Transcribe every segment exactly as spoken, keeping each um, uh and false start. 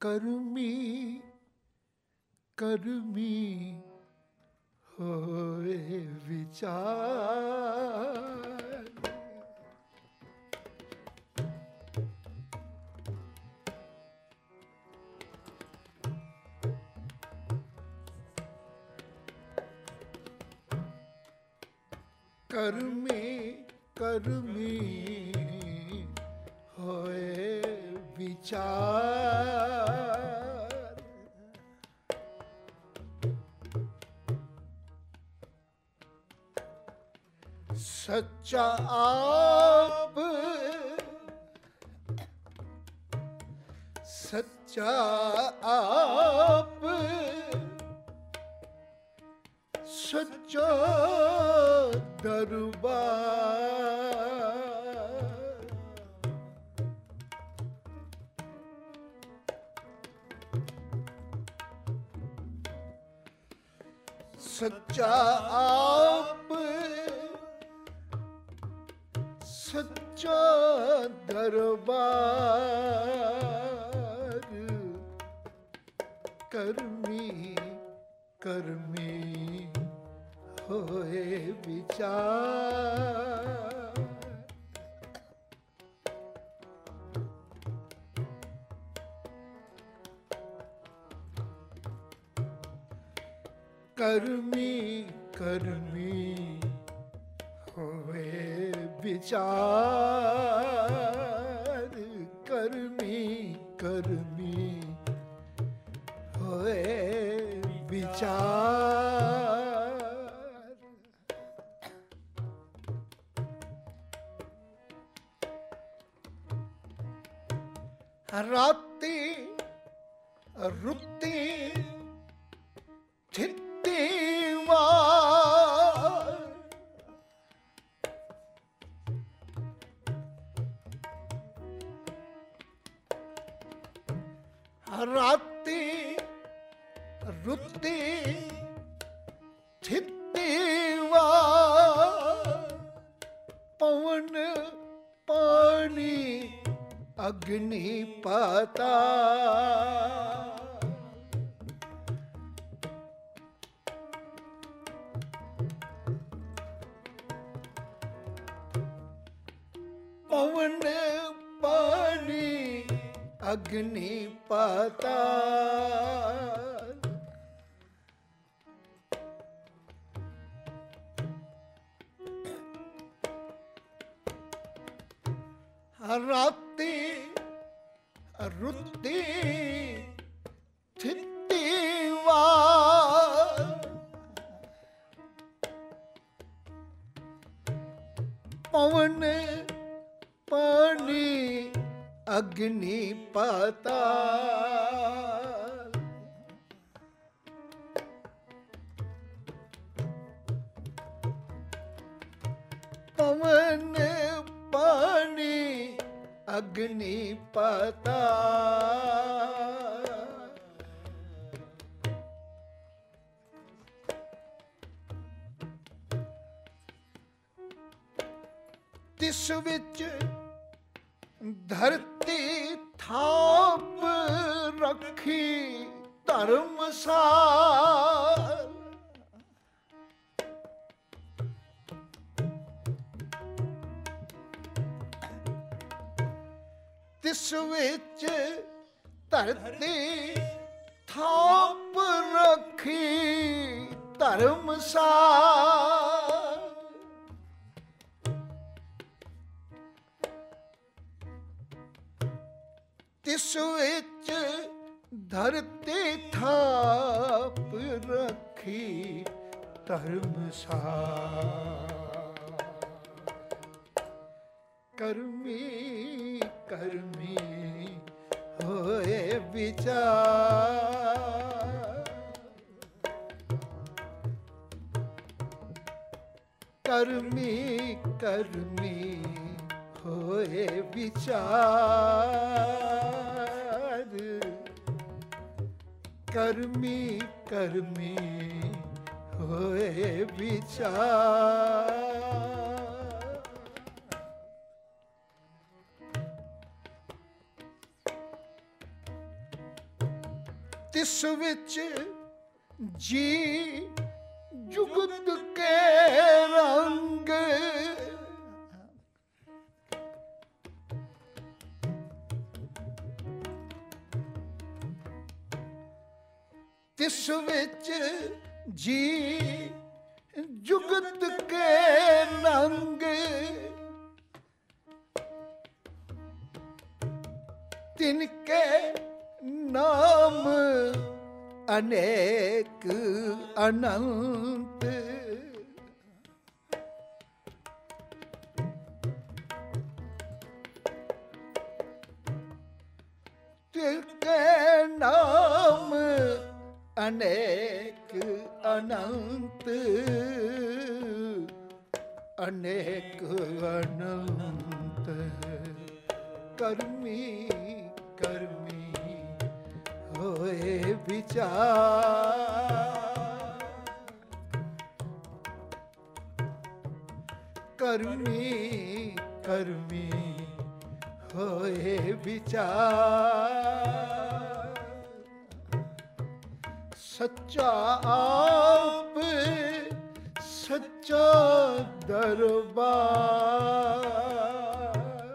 कर्मी कर्मी होए विचार। कर्मी कर्मी होए विचार। सच्चा आप सच्चा आप सच्चा दरबार। सच्चा आप सच्चा दरबार। कर्मी कर्मी होए विचार। कर्मी कर्मी होए विचार। कर्मी कर्मी होए विचार। राती रुती थिती वार। राती रुती थिती वार। पवन पानी अग्नि पाताल। पवन पानी अग्नि पाताल। राती रुती थिती वार। पवन पानी अग्नि पाताल। पवन पानी अग्नि पाताल। तिस विच धरती थाप रखी धर्मसाल। तिस विच धरती थाप रखी धर्मसाल। तिस विच धरती थाप रखी धर्मसाल। कर्मी कर्मी होए विचार। कर्मी कर्मी होए विचार। कर्मी कर्मी होए विचार। तिस विच जी जुगत के रंग, तिस विच जी जुगत के रंग, तिनके नाम अनेक अनंत, तिनके नाम अनेक अनंत, अनेक अनंत। कर्मी कर्मी होए विचार, कर्मी कर्मी होए विचार। सच्चा आप सच्चा दरबार,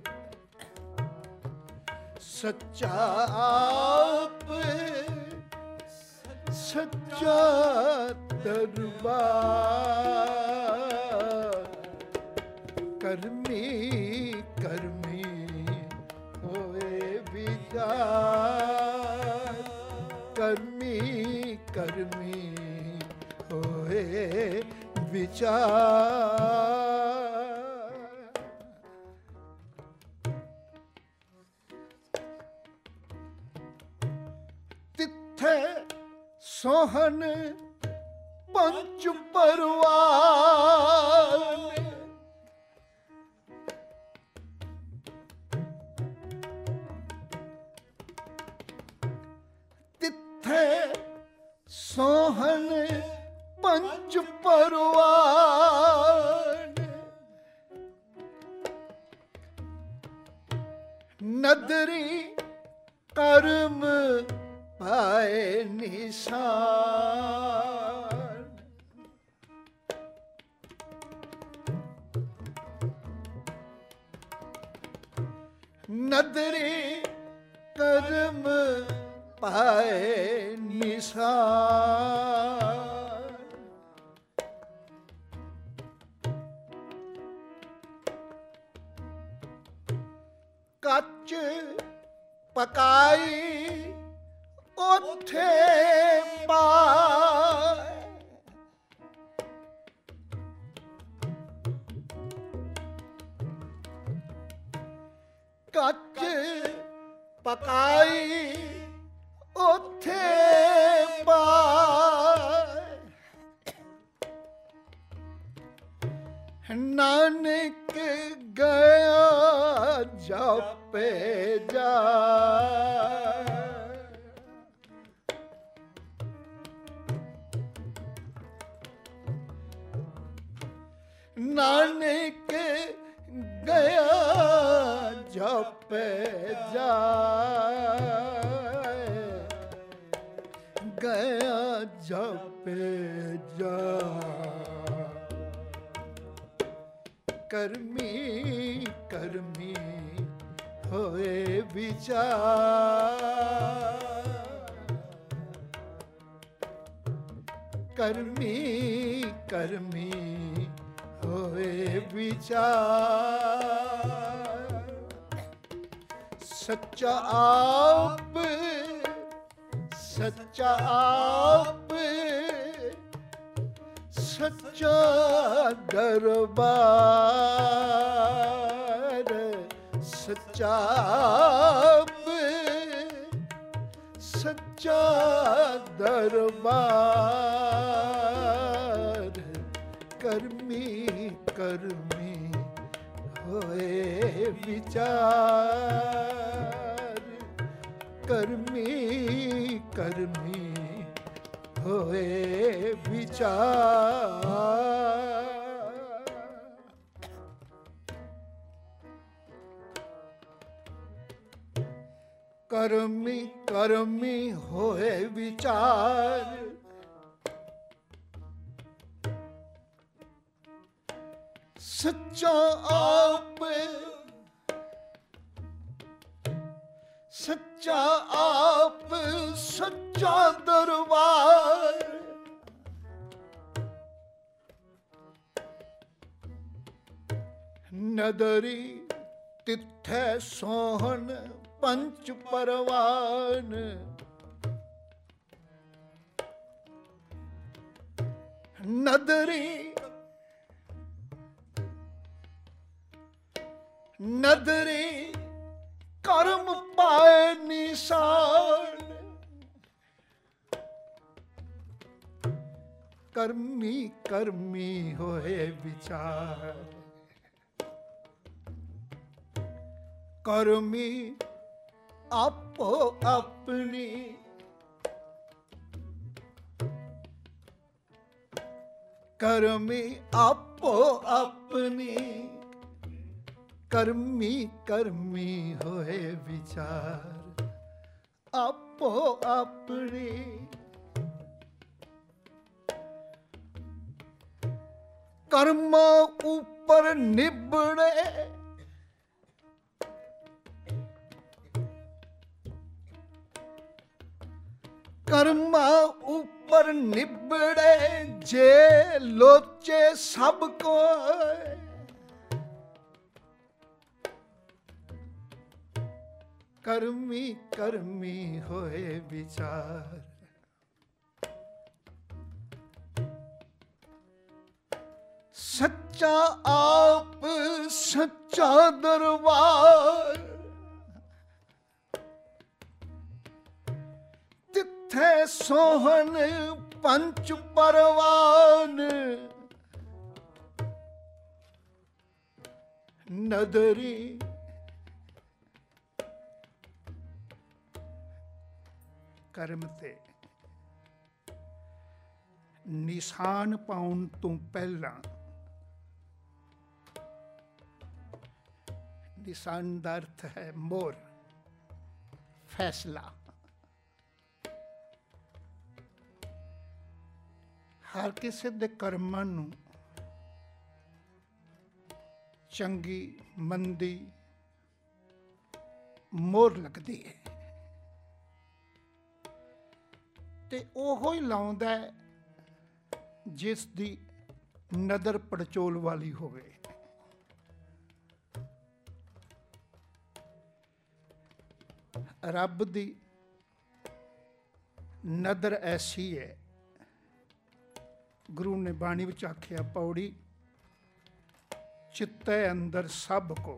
सच्चा आप सच्चा दरबार। कर्मी कर्मी होए विचार, कर्मी कर्मी होए विचार। तिथे सोहन पंच परवान, तिथे सोहन पंच परवान। नदरी कर्म पाए निशान, नदरी कर्म पाए निशान। कच पकाई ओथे पाए, कच पकाई ओथे पाए। नानक गया जापे जाए, नानक गया जापे जाए, गया जापे जाए। कर्मी कर्मी होए विचार, कर्मी कर्मी होए विचार। सच्चा आप सच्चा आप सच्चा दरबार, सच्चा आप सच्चा दरबार। कर्मी कर्मी होए विचार, कर्मी कर्मी होए विचार। ਕਰਮੀ ਕਰਮੀ ਹੋਏ ਵਿਚਾਰ, ਸੱਚਾ ਆਪ ਸੱਚਾ ਆਪ ਸੱਚਾ ਦਰਬਾਰ, ਨਦਰੀ ਤਿੱਥੈ ਸੋਹਣ ਪੰਚ ਪਰਵਾਨ, ਨਦਰੀ ਨਦਰੀ ਕਰਮ ਪਾਏ ਨਿਸ਼ਾਨ, ਕਰਮੀ ਕਰਮੀ ਹੋਏ ਵਿਚਾਰ, ਕਰਮੀ ਆਪੋ ਆਪਣੀ, ਕਰਮੀ ਆਪੋ ਆਪਣੀ, ਕਰਮੀ ਕਰਮੀ ਹੋਏ ਵਿਚਾਰ, ਆਪੋ ਆਪਣੀ, ਕਰਮ ਉੱਪਰ ਨਿਬੜੇ, ਕਰਮਾਂ ਉੱਪਰ ਨਿਬੜੇ, ਜੇ ਲੋਚੇ ਸਭ ਕੋਇ, ਕਰਮੀ ਕਰਮੀ ਹੋਏ ਵਿਚਾਰ, ਸੱਚਾ ਆਪ ਸੱਚਾ ਦਰਬਾਰ, ਤਿੱਥੈ ਸੋਹਣ ਪੰਚ ਪਰਵਾਨ, ਨਦਰੀ ਕਰਮ ਤੇ ਨਿਸ਼ਾਨ ਪਾਉਣ ਤੋਂ ਪਹਿਲਾਂ, ਨਿਸ਼ਾਨ ਦਾ ਅਰਥ ਹੈ ਮੋਹਰ, ਫੈਸਲਾ। ਹਰ ਕਿਸੇ ਦੇ ਕਰਮਾਂ ਨੂੰ ਚੰਗੀ ਮੰਦੀ ਮੋਹਰ ਲੱਗਦੀ ਹੈ, ਤੇ ਉਹੋ ਹੀ ਲਾਉਂਦਾ ਹੈ ਜਿਸ ਦੀ ਨਦਰ ਪੜਚੋਲ ਵਾਲੀ ਹੋਵੇ। ਰੱਬ ਦੀ ਨਦਰ ਐਸੀ ਹੈ, ਗੁਰੂ ਨੇ ਬਾਣੀ ਵਿੱਚ ਆਖਿਆ ਪੌੜੀ, ਚਿੱਤੇ ਅੰਦਰ ਸਭ ਕੋ।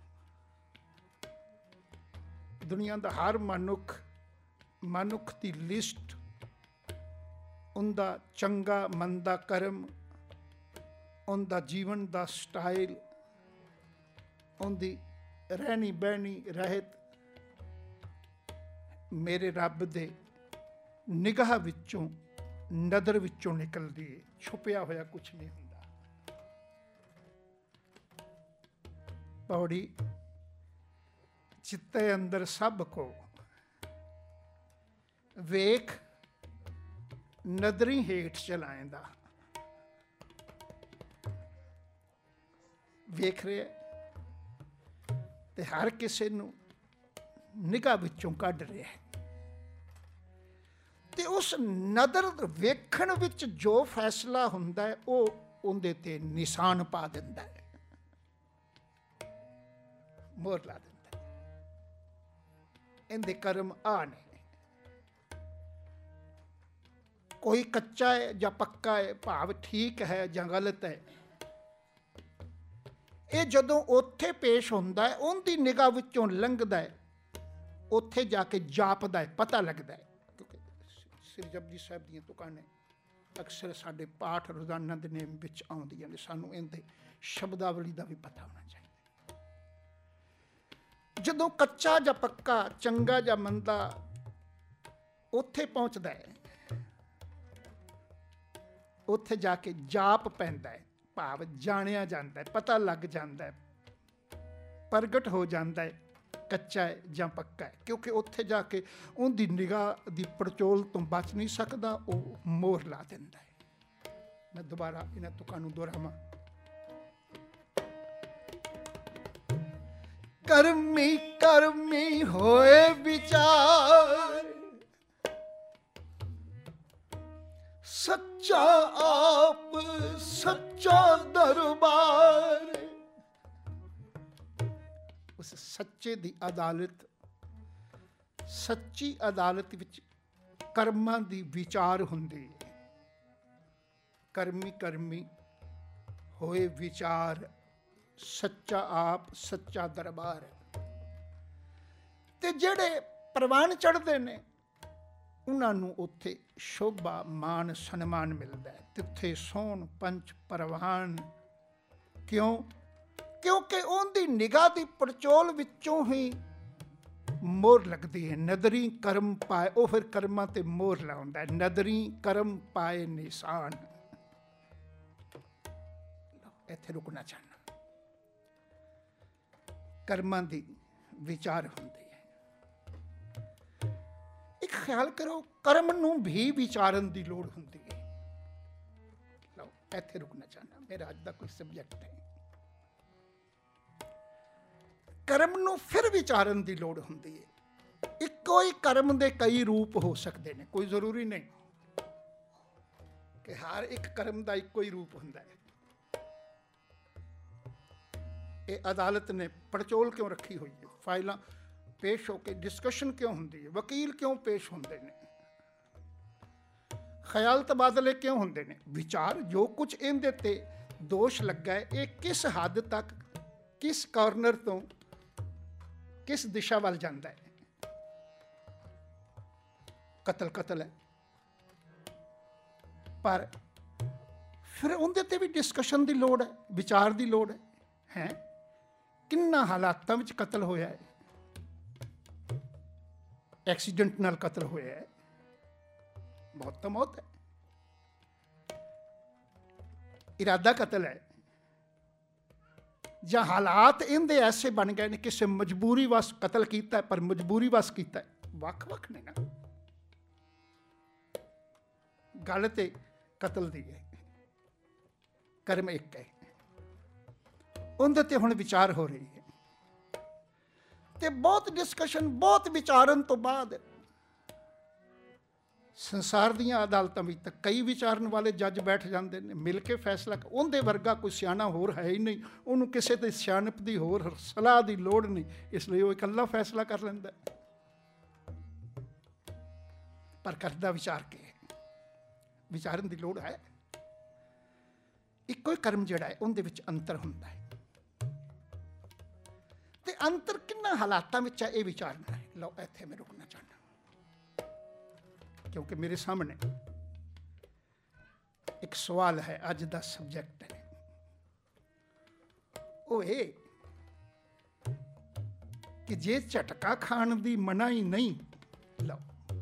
ਦੁਨੀਆ ਦਾ ਹਰ ਮਨੁੱਖ ਮਨੁੱਖ ਦੀ ਲਿਸਟ, ਉਹਦਾ ਚੰਗਾ ਮੰਦਾ ਕਰਮ, ਉਹਦਾ ਜੀਵਨ ਦਾ ਸਟਾਈਲ, ਉਹਦੀ ਰਹਿਣੀ ਬਹਿਣੀ ਰਹਿਤ ਮੇਰੇ ਰੱਬ ਦੇ ਨਿਗਾਹ ਵਿੱਚੋਂ ਨਦਰ ਵਿੱਚੋਂ ਨਿਕਲਦੀ ਹੈ, ਛੁਪਿਆ ਹੋਇਆ ਕੁਛ ਨਹੀਂ ਹੁੰਦਾ। ਪੌੜੀ ਚਿੱਤੇ ਅੰਦਰ ਸਭ ਕੋ, ਵੇਖ ਨਦਰੀ ਹੇਠ ਚਲਾਏਂਦਾ। ਵੇਖ ਰਿਹਾ ਤੇ ਹਰ ਕਿਸੇ ਨੂੰ ਨਿਗਾਹ ਵਿੱਚੋਂ ਕੱਢ ਰਿਹਾ, ਤੇ ਉਸ ਨਦਰ ਵੇਖਣ ਵਿੱਚ ਜੋ ਫੈਸਲਾ ਹੁੰਦਾ ਹੈ ਉਹ ਉਹਦੇ ਤੇ ਨਿਸ਼ਾਨ ਪਾ ਦਿੰਦਾ ਹੈ, ਮੋਹਰ ਲਾ ਦਿੰਦਾ ਹੈ। ਇਹਦੇ ਕਰਮ ਆ ਨੇ, ਕੋਈ ਕੱਚਾ ਹੈ ਜਾਂ ਪੱਕਾ ਹੈ, ਭਾਵ ਠੀਕ ਹੈ ਜਾਂ ਗਲਤ ਹੈ, ਇਹ ਜਦੋਂ ਉੱਥੇ ਪੇਸ਼ ਹੁੰਦਾ ਹੈ, ਉਹਦੀ ਨਿਗਾਹ ਵਿੱਚੋਂ ਲੰਘਦਾ ਹੈ, ਉੱਥੇ ਜਾ ਕੇ ਜਾਪਦਾ ਹੈ, ਪਤਾ ਲੱਗਦਾ ਹੈ। ਕਿਉਂਕਿ ਸ੍ਰੀ ਜਪਜੀ ਸਾਹਿਬ ਦੀਆਂ ਤੁਕਾਂ ਨੇ ਅਕਸਰ ਸਾਡੇ ਪਾਠ ਰੋਜ਼ਾਨਾ ਦੇ ਨੇਮ ਵਿੱਚ ਆਉਂਦੀਆਂ ਨੇ, ਸਾਨੂੰ ਇਹਦੇ ਸ਼ਬਦਾਵਲੀ ਦਾ ਵੀ ਪਤਾ ਹੋਣਾ ਚਾਹੀਦਾ। ਜਦੋਂ ਕੱਚਾ ਜਾਂ ਪੱਕਾ, ਚੰਗਾ ਜਾਂ ਮੰਦਾ ਉੱਥੇ ਪਹੁੰਚਦਾ ਹੈ, ਉੱਥੇ ਜਾ ਕੇ ਜਾਪ ਪੈਂਦਾ ਹੈ, ਭਾਵ ਜਾਣਿਆ ਜਾਂਦਾ ਹੈ, ਪਤਾ ਲੱਗ ਜਾਂਦਾ ਹੈ, ਪ੍ਰਗਟ ਹੋ ਜਾਂਦਾ ਹੈ ਕੱਚਾ ਹੈ ਜਾਂ ਪੱਕਾ ਹੈ, ਕਿਉਂਕਿ ਉੱਥੇ ਜਾ ਕੇ ਉਹਦੀ ਨਿਗਾਹ ਦੀ ਪੜਚੋਲ ਤੋਂ ਬਚ ਨਹੀਂ ਸਕਦਾ, ਉਹ ਮੋਹਰ ਲਾ ਦਿੰਦਾ ਹੈ। ਮੈਂ ਦੁਬਾਰਾ ਇਹਨਾਂ ਤੁਕਾਂ ਨੂੰ ਦੁਹਰਾਵਾਂ। ਕਰਮੀ ਕਰਮੀ ਹੋਏ ਵਿਚਾਰ, ਸੱਚਾ ਆਪ ਸੱਚਾ ਦਰਬਾਰ। ਉਸ ਸੱਚੇ ਦੀ ਅਦਾਲਤ, ਸੱਚੀ ਅਦਾਲਤ ਵਿੱਚ ਕਰਮਾਂ ਦੀ ਵਿਚਾਰ ਹੁੰਦੀ ਹੈ। ਕਰਮੀ ਕਰਮੀ ਹੋਏ ਵਿਚਾਰ, ਸੱਚਾ ਆਪ ਸੱਚਾ ਦਰਬਾਰ। ਤੇ ਜਿਹੜੇ ਪ੍ਰਵਾਨ ਚੜ੍ਹਦੇ ਨੇ ਉਹਨਾਂ ਨੂੰ ਉੱਥੇ ਸ਼ੋਭਾ ਮਾਨ ਸਨਮਾਨ ਮਿਲਦਾ ਹੈ। ਤਿੱਥੇ ਸੋਹਣ ਪੰਚ ਪ੍ਰਵਾਨ। ਕਿਉਂ? ਕਿਉਂਕਿ ਉਹਦੀ ਨਿਗਾਹ ਦੀ ਪੜਚੋਲ ਵਿੱਚੋਂ ਹੀ ਮੋਹਰ ਲੱਗਦੀ ਹੈ। ਨਦਰੀ ਕਰਮ ਪਾਏ, ਉਹ ਫਿਰ ਕਰਮਾਂ ਤੇ ਮੋਹਰ ਲਾਉਂਦਾ ਹੈ। ਨਦਰੀ ਕਰਮ ਪਾਏ ਨਿਸ਼ਾਨ। ਇੱਥੇ ਰੁਕਣਾ ਚਾਹੁੰਦਾ। ਕਰਮਾਂ ਦੀ ਵਿਚਾਰ ਹੁੰਦੀ ਹੈ। ਇੱਕ ਖਿਆਲ ਕਰੋ, ਕਰਮ ਨੂੰ ਵੀ ਵਿਚਾਰਨ ਦੀ ਲੋੜ ਹੁੰਦੀ ਹੈ। ਲਓ, ਇੱਥੇ ਰੁਕਣਾ ਚਾਹੁੰਦਾ, ਮੇਰਾ ਅੱਜ ਦਾ ਕੋਈ ਸਬਜੈਕਟ ਹੈ। ਕਰਮ ਨੂੰ ਫਿਰ ਵਿਚਾਰਨ ਦੀ ਲੋੜ ਹੁੰਦੀ ਹੈ। ਇੱਕੋ ਹੀ ਕਰਮ ਦੇ ਕਈ ਰੂਪ ਹੋ ਸਕਦੇ ਨੇ, ਕੋਈ ਜ਼ਰੂਰੀ ਨਹੀਂ ਕਿ ਹਰ ਇੱਕ ਕਰਮ ਦਾ ਇੱਕੋ ਹੀ ਰੂਪ ਹੁੰਦਾ ਹੈ। ਇਹ ਅਦਾਲਤ ਨੇ ਪੜਚੋਲ ਕਿਉਂ ਰੱਖੀ ਹੋਈ ਹੈ? ਫਾਈਲਾਂ ਪੇਸ਼ ਹੋ ਕੇ ਡਿਸਕਸ਼ਨ ਕਿਉਂ ਹੁੰਦੀ ਹੈ? ਵਕੀਲ ਕਿਉਂ ਪੇਸ਼ ਹੁੰਦੇ ਨੇ? ਖਿਆਲ ਤਬਾਦਲੇ ਕਿਉਂ ਹੁੰਦੇ ਨੇ? ਵਿਚਾਰ ਜੋ ਕੁਝ ਇਹਦੇ ਤੇ ਦੋਸ਼ ਲੱਗਾ ਹੈ, ਇਹ ਕਿਸ ਹੱਦ ਤੱਕ, ਕਿਸ ਕਾਰਨਰ ਤੋਂ ਕਿਸ ਦਿਸ਼ਾ ਵੱਲ ਜਾਂਦਾ ਹੈ? ਕਤਲ ਕਤਲ ਹੈ, ਪਰ ਫਿਰ ਉਹਦੇ ਤੇ ਵੀ ਡਿਸਕਸ਼ਨ ਦੀ ਲੋੜ ਹੈ, ਵਿਚਾਰ ਦੀ ਲੋੜ ਹੈ। ਹੈ ਕਿੰਨਾ ਹਾਲਾਤਾਂ ਵਿੱਚ ਕਤਲ ਹੋਇਆ ਹੈ? ਐਕਸੀਡੈਂਟ ਨਾਲ ਕਤਲ ਹੋਇਆ ਹੈ, ਬਹੁਤ ਤਾਂ ਮੌਤ ਹੈ। ਇਰਾਦਾ ਕਤਲ ਹੈ, ਜਾਂ ਹਾਲਾਤ ਇਹਦੇ ਐਸੇ ਬਣ ਗਏ ਨੇ, ਕਿਸੇ ਮਜਬੂਰੀ ਵਸ ਕਤਲ ਕੀਤਾ, ਪਰ ਮਜਬੂਰੀ ਵਸ ਕੀਤਾ। ਵੱਖ ਵੱਖ ਨੇ ਨਾ, ਗੱਲ ਤੇ ਕਤਲ ਦੀ ਹੈ, ਕਰਮ ਇੱਕ ਹੈ। ਉਹਦੇ ਤੇ ਹੁਣ ਵਿਚਾਰ ਹੋ ਰਹੀ ਹੈ, ਤੇ ਬਹੁਤ ਡਿਸਕਸ਼ਨ, ਬਹੁਤ ਵਿਚਾਰਨ ਤੋਂ ਬਾਅਦ ਸੰਸਾਰ ਦੀਆਂ ਅਦਾਲਤਾਂ ਵਿੱਚ ਤਾਂ ਕਈ ਵਿਚਾਰਨ ਵਾਲੇ ਜੱਜ ਬੈਠ ਜਾਂਦੇ ਨੇ, ਮਿਲ ਕੇ ਫੈਸਲਾ। ਉਹਦੇ ਵਰਗਾ ਕੋਈ ਸਿਆਣਾ ਹੋਰ ਹੈ ਹੀ ਨਹੀਂ, ਉਹਨੂੰ ਕਿਸੇ ਦੇ ਸਿਆਣਪ ਦੀ ਹੋਰ ਸਲਾਹ ਦੀ ਲੋੜ ਨਹੀਂ, ਇਸ ਲਈ ਉਹ ਇਕੱਲਾ ਫੈਸਲਾ ਕਰ ਲੈਂਦਾ। ਪਰ ਕਰਦਾ ਵਿਚਾਰ ਕੇ, ਵਿਚਾਰਨ ਦੀ ਲੋੜ ਹੈ। ਇੱਕੋ ਹੀ ਕਰਮ ਜਿਹੜਾ ਹੈ, ਉਹਦੇ ਵਿੱਚ ਅੰਤਰ ਹੁੰਦਾ ਹੈ, ਤੇ ਅੰਤਰ ਕਿੰਨਾ ਹਾਲਾਤਾਂ ਵਿੱਚ ਹੈ, ਇਹ ਵਿਚਾਰਨਾ ਹੈ। ਲਓ, ਇੱਥੇ ਮੈਂ ਰੁਕਣਾ ਚਾਹੁੰਦਾ, ਕਿਉਂਕਿ ਮੇਰੇ ਸਾਹਮਣੇ ਇੱਕ ਸਵਾਲ ਹੈ, ਅੱਜ ਦਾ ਸਬਜੈਕਟ ਹੈ। ਉਹ ਇਹ ਕਿ ਜੇ ਝਟਕਾ ਖਾਣ ਦੀ ਮਨਾਹੀ ਨਹੀਂ, ਲਓ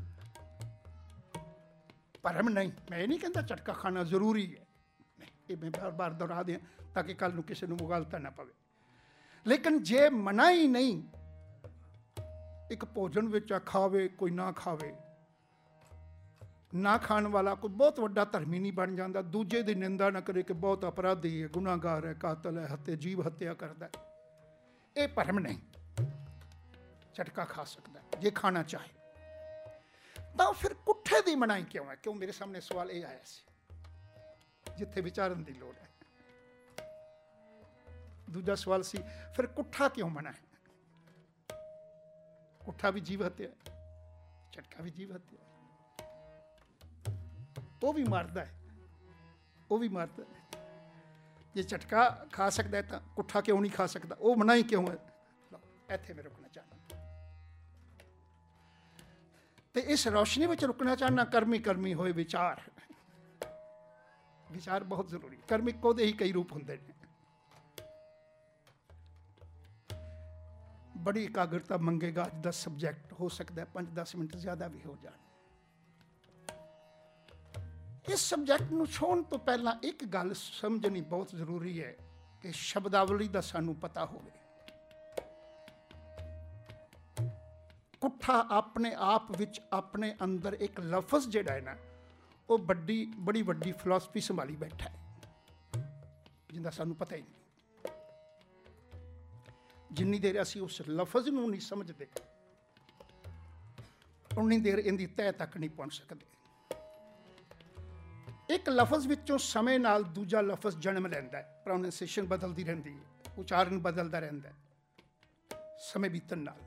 ਭਰਮ ਨਹੀਂ, ਮੈਂ ਇਹ ਨਹੀਂ ਕਹਿੰਦਾ ਝਟਕਾ ਖਾਣਾ ਜ਼ਰੂਰੀ ਹੈ, ਇਹ ਮੈਂ ਬਾਰ ਬਾਰ ਦੁਹਰਾ ਦਿਆਂ ਤਾਂ ਕਿ ਕੱਲ ਨੂੰ ਕਿਸੇ ਨੂੰ ਮੁਗਾਲਤਾ ਨਾ ਪਵੇ। ਲੇਕਿਨ ਜੇ ਮਨਾਹੀ ਨਹੀਂ, ਇੱਕ ਭੋਜਨ ਵਿੱਚ ਖਾਵੇ ਕੋਈ ਨਾ ਖਾਵੇ, ਨਾ ਖਾਣ ਵਾਲਾ ਕੋਈ ਬਹੁਤ ਵੱਡਾ ਧਰਮੀ ਨਹੀਂ ਬਣ ਜਾਂਦਾ। ਦੂਜੇ ਦੀ ਨਿੰਦਾ ਨਾ ਕਰੇ ਕਿ ਬਹੁਤ ਅਪਰਾਧੀ ਹੈ, ਗੁਨਾਹਗਾਰ ਹੈ, ਕਾਤਲ ਹੈ, ਹੱਤੇ ਜੀਵ ਹੱਤਿਆ ਕਰਦਾ, ਇਹ ਭਰਮ ਨਹੀਂ। ਝਟਕਾ ਖਾ ਸਕਦਾ ਜੇ ਖਾਣਾ ਚਾਹੇ। ਤਾਂ ਫਿਰ ਕੁੱਠੇ ਦੀ ਮਨਾਹੀ ਕਿਉਂ ਹੈ? ਕਿਉਂ? ਮੇਰੇ ਸਾਹਮਣੇ ਸਵਾਲ ਇਹ ਆਇਆ ਸੀ, ਜਿੱਥੇ ਵਿਚਾਰਨ ਦੀ ਲੋੜ ਹੈ। ਦੂਜਾ ਸਵਾਲ ਸੀ, ਫਿਰ ਕੁੱਠਾ ਕਿਉਂ ਮਨਾ ਹੈ? ਕੁੱਠਾ ਵੀ ਜੀਵ ਹੱਤਿਆ, ਝਟਕਾ ਵੀ ਜੀਵ ਹੱਤਿਆ, ਉਹ ਵੀ ਮਾਰਦਾ ਹੈ, ਉਹ ਵੀ ਮਾਰਦਾ ਹੈ। ਜੇ ਝਟਕਾ ਖਾ ਸਕਦਾ ਹੈ ਤਾਂ ਕੁੱਠਾ ਕਿਉਂ ਨਹੀਂ ਖਾ ਸਕਦਾ? ਉਹ ਮਨਾਹੀ ਕਿਉਂ ਹੈ? ਇੱਥੇ ਮੈਂ ਰੁਕਣਾ ਚਾਹੁੰਦਾ, ਤੇ ਇਸ ਰੌਸ਼ਨੀ ਵਿੱਚ ਰੁਕਣਾ ਚਾਹੁੰਦਾ। ਕਰਮੀ ਕਰਮੀ ਹੋਏ ਵਿਚਾਰ, ਵਿਚਾਰ ਬਹੁਤ ਜ਼ਰੂਰੀ। ਕਰਮ ਇੱਕੋ ਦੇ ਹੀ ਕਈ ਰੂਪ ਹੁੰਦੇ ਨੇ। ਬੜੀ ਇਕਾਗਰਤਾ ਮੰਗੇਗਾ ਅੱਜ ਦਾ ਸਬਜੈਕਟ, ਹੋ ਸਕਦਾ ਹੈ ਪੰਜ ਦਸ ਮਿੰਟ ਜ਼ਿਆਦਾ ਵੀ ਹੋ ਜਾਣ। ਇਸ ਸਬਜੈਕਟ ਨੂੰ ਛੋਹਣ ਤੋਂ ਪਹਿਲਾਂ ਇੱਕ ਗੱਲ ਸਮਝਣੀ ਬਹੁਤ ਜ਼ਰੂਰੀ ਹੈ ਕਿ ਸ਼ਬਦਾਵਲੀ ਦਾ ਸਾਨੂੰ ਪਤਾ ਹੋਵੇ। कुट्ठा अपने आप विच अपने अंदर एक लफज जिहड़ा है ना वो बड़ी बड़ी वड्डी फिलोसफी संभाली बैठा है जिंदा सानू पता ही नहीं। जिन्नी देर असी उस लफज नूं नहीं समझते उन्नी देर इहदी तह तक नहीं पहुँच सकते। एक लफज विचों समय नाल दूजा लफज जन्म लैंदा है, प्रोनाउंसिएशन बदलती रहती है, उचारण बदलता रहता है समय बीतण नाल।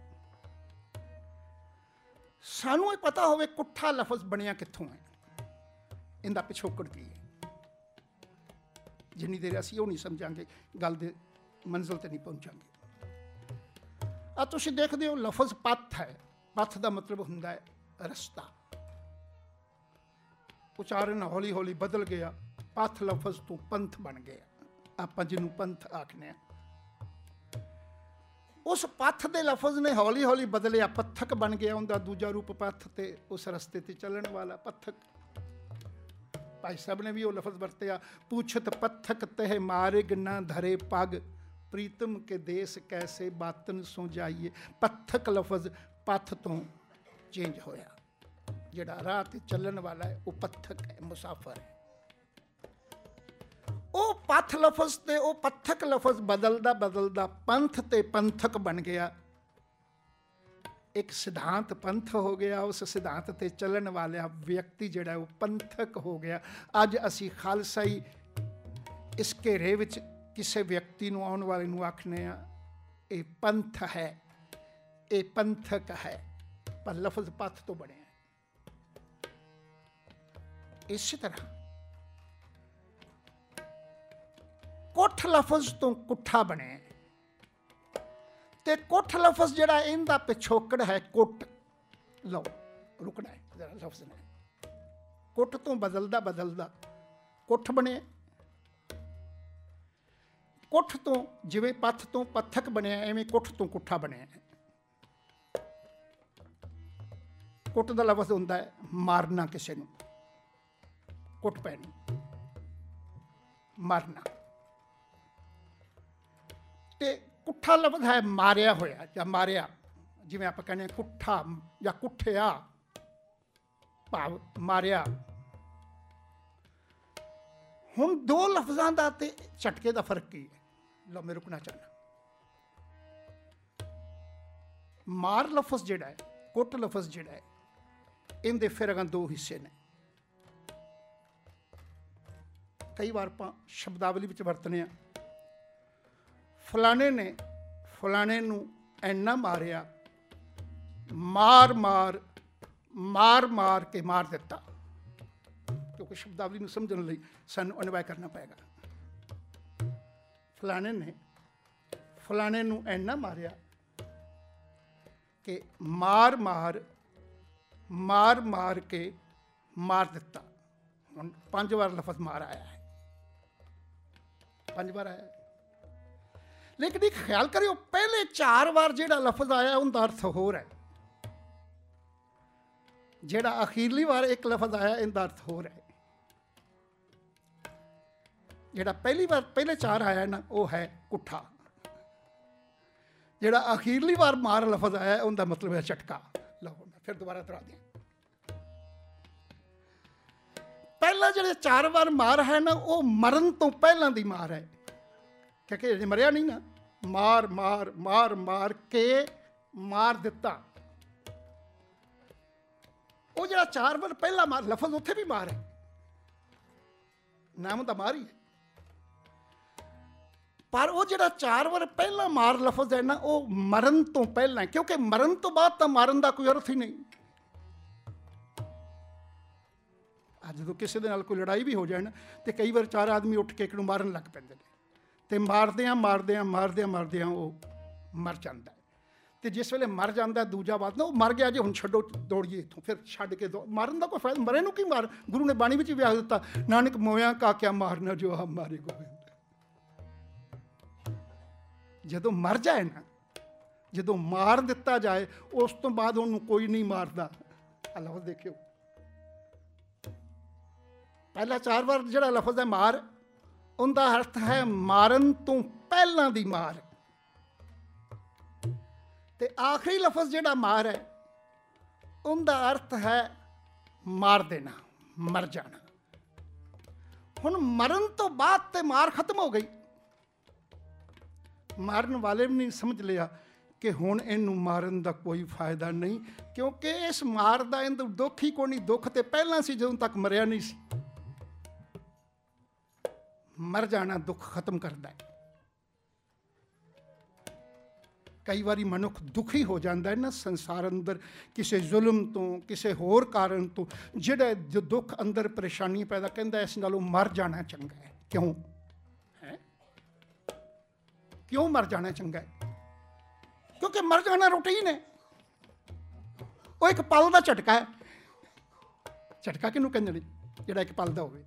सानू पता होवे कुट्ठा लफज बनिया कित्थों है, इहदा पिछोकड़ की है। जिन्नी देर असीं वो नहीं समझांगे गल दे मंजिल ते नहीं पहुंचांगे। आ तुसीं देखदे हो लफज पथ है, पथ का मतलब हुंदा है रस्ता। उचारण हौली हौली बदल गया, पथ लफज तो पंथ बन गया। आपां जिन्नू पंथ आखने आ, उस पथ दे लफज ने हौली हौली बदलिया, पत्थक बन गया। उनका दूजा रूप पथ ते उस रस्ते ते चलण वाला पत्थक। भाई साहब ने भी वो लफज वरतिया, पूछत पत्थक तह मार्ग न धरे पग, प्रीतम के देश कैसे बातन सो जाइए। पत्थक लफज पथ तो चेंज होया, जिहड़ा राह ते चलण वाला है वो पत्थक है, मुसाफर है। वो पथ लफज ते वो पत्थक लफज बदलदा बदलदा पंथ ते पंथक बन गया। एक सिद्धांत पंथ हो गया, उस सिद्धांत ते चलन वाला व्यक्ति जिहड़ा वो पंथक हो गया। अज असी खालसाई इस घेरे विच किसी व्यक्ति नूं आउण वाले नूं आखने आ ये पंथ है, ये पंथक है, पर लफज पथ तो बने। इसी तरह कुठ लफज तो कुट्ठा बने, ते कुठ लफज जिहड़ा इहदा पिछोकड़ है कुट। लो रुकना है जरा लफज ने, कुट तो बदलदा बदलदा कुठ बने। कुठ तो जिवें पथ तो पत्थक बने, एवें कुठ तो कुट्ठा बने। कुट दा लफज हुंदा है मारना, किसी नूं कुट पैनी, मारना। ते कुट्ठा लफज है मारिया होया या मारिया, जिवें आपां कहने कुट्ठा या कुट्ठिया, भाव मारिया। हुण दो लफजां दा ते झटके दा फर्क की है। लो मैं रुकना चाहना। मार लफज जिहड़ा है, कुट लफज जिहड़ा है, इहदे फिर अगां दो हिस्से ने। कई बार आपां शब्दावली विच वरतने आ, फलाने ने फलाने नूं ऐना मारिया, मार मार मार मार के मार दिता। क्योंकि शब्दावली नूं समझण लई सानूं अनवय करना पेगा। फलाने ने फलाने नूं ऐना मारिया कि मार मार मार मार के मार दिता। हुण पंज बार लफज मार आया है, पंज बार आया है। लेकिन एक ख्याल करियो, पहले चार बार जिहड़ा लफज आया उनका अर्थ होर है, जिहड़ा अखीरली बार एक लफज आया इनका अर्थ होर है। जिहड़ा पहली बार पहले चार आया ना वो है कुट्ठा, जिहड़ा अखीरली बार मार लफज आया उनका मतलब है झटका। लो फिर दोबारा दोहरा दें। पहला जिहड़े चार बार मार है ना वो मरण तो पहला दी मार है, क्योंकि मरिया नहीं ना, मार मार मार मार के मार दिता। वो जो चार बार पहला मार लफज उत्थे भी मार है, नाम तो मार ही है, पर वो जो चार बार पहला मार लफज है ना वो मरण तो पहला है, क्योंकि मरण तो बाद तो मारन का कोई अर्थ ही नहीं। जो किसी दे नाल कोई लड़ाई भी हो जाए ना तो कई बार चार आदमी उठ के एक नूं मारन लग पैंदे ने, ते मारदियां मारदियां मारदियां मारदियां वो मर जाता है। तो जिस वेले मर जाता दूजा बात ना वो मर गया जी हुण छड्डो दौड़िए इत्थों, फिर छड्ड के दौ मारन का कोई फायदा, मरे नूं की मार। गुरु ने बाणी विच भी आख दिता, नानक मोया का क्या मारना जो हम मारे गोविंद। जदों मर जाए ना, जदों मार दिता जाए उस तो बाद उन्होंने कोई नहीं मारदा। लफज देखियो, पहला चार बार जिहड़ा लफज है मार, उनका अर्थ है मारन तो पहला दी मार। ते आखिरी लफज जिहड़ा मार है ਉਹਦਾ ਅਰਥ ਹੈ ਮਾਰ ਦੇਣਾ, ਮਰ ਜਾਣਾ। ਹੁਣ ਮਰਨ ਤੋਂ ਬਾਅਦ ਤੇ ਮਾਰ ਖਤਮ ਹੋ ਗਈ। ਮਾਰਨ ਵਾਲੇ ਵੀ ਨਹੀਂ ਸਮਝ ਲਿਆ ਕਿ ਹੁਣ ਇਹਨੂੰ ਮਾਰਨ ਦਾ ਕੋਈ ਫਾਇਦਾ ਨਹੀਂ, ਕਿਉਂਕਿ ਇਸ ਮਾਰ ਦਾ ਇਹਨੂੰ ਦੁੱਖ ਹੀ ਕੋਈ ਨਹੀਂ। ਦੁੱਖ ਤੇ ਪਹਿਲਾਂ ਸੀ ਜਦੋਂ ਤੱਕ ਮਰਿਆ ਨਹੀਂ ਸੀ। ਮਰ ਜਾਣਾ ਦੁੱਖ ਖਤਮ ਕਰਦਾ ਹੈ। ਕਈ ਵਾਰੀ ਮਨੁੱਖ ਦੁਖੀ ਹੋ ਜਾਂਦਾ ਹੈ ਨਾ ਸੰਸਾਰ ਅੰਦਰ, ਕਿਸੇ ਜ਼ੁਲਮ ਤੋਂ, ਕਿਸੇ ਹੋਰ ਕਾਰਨ ਤੋਂ, ਜਿਹੜਾ ਜੋ ਦੁੱਖ ਅੰਦਰ ਪਰੇਸ਼ਾਨੀ ਪੈਦਾ, ਕਹਿੰਦਾ ਇਸ ਨਾਲੋਂ ਮਰ ਜਾਣਾ ਚੰਗਾ ਹੈ। ਕਿਉਂ ਹੈ? ਕਿਉਂ ਮਰ ਜਾਣਾ ਚੰਗਾ ਹੈ? ਕਿਉਂਕਿ ਮਰ ਜਾਣਾ ਰੂਟੀਨ ਹੈ। ਉਹ ਇੱਕ ਪਲ ਦਾ ਝਟਕਾ ਹੈ। ਝਟਕਾ ਕਿਹਨੂੰ ਕਹਿੰਦੇ ਨੇ? ਜਿਹੜਾ ਇੱਕ ਪਲ ਦਾ ਹੋਵੇ।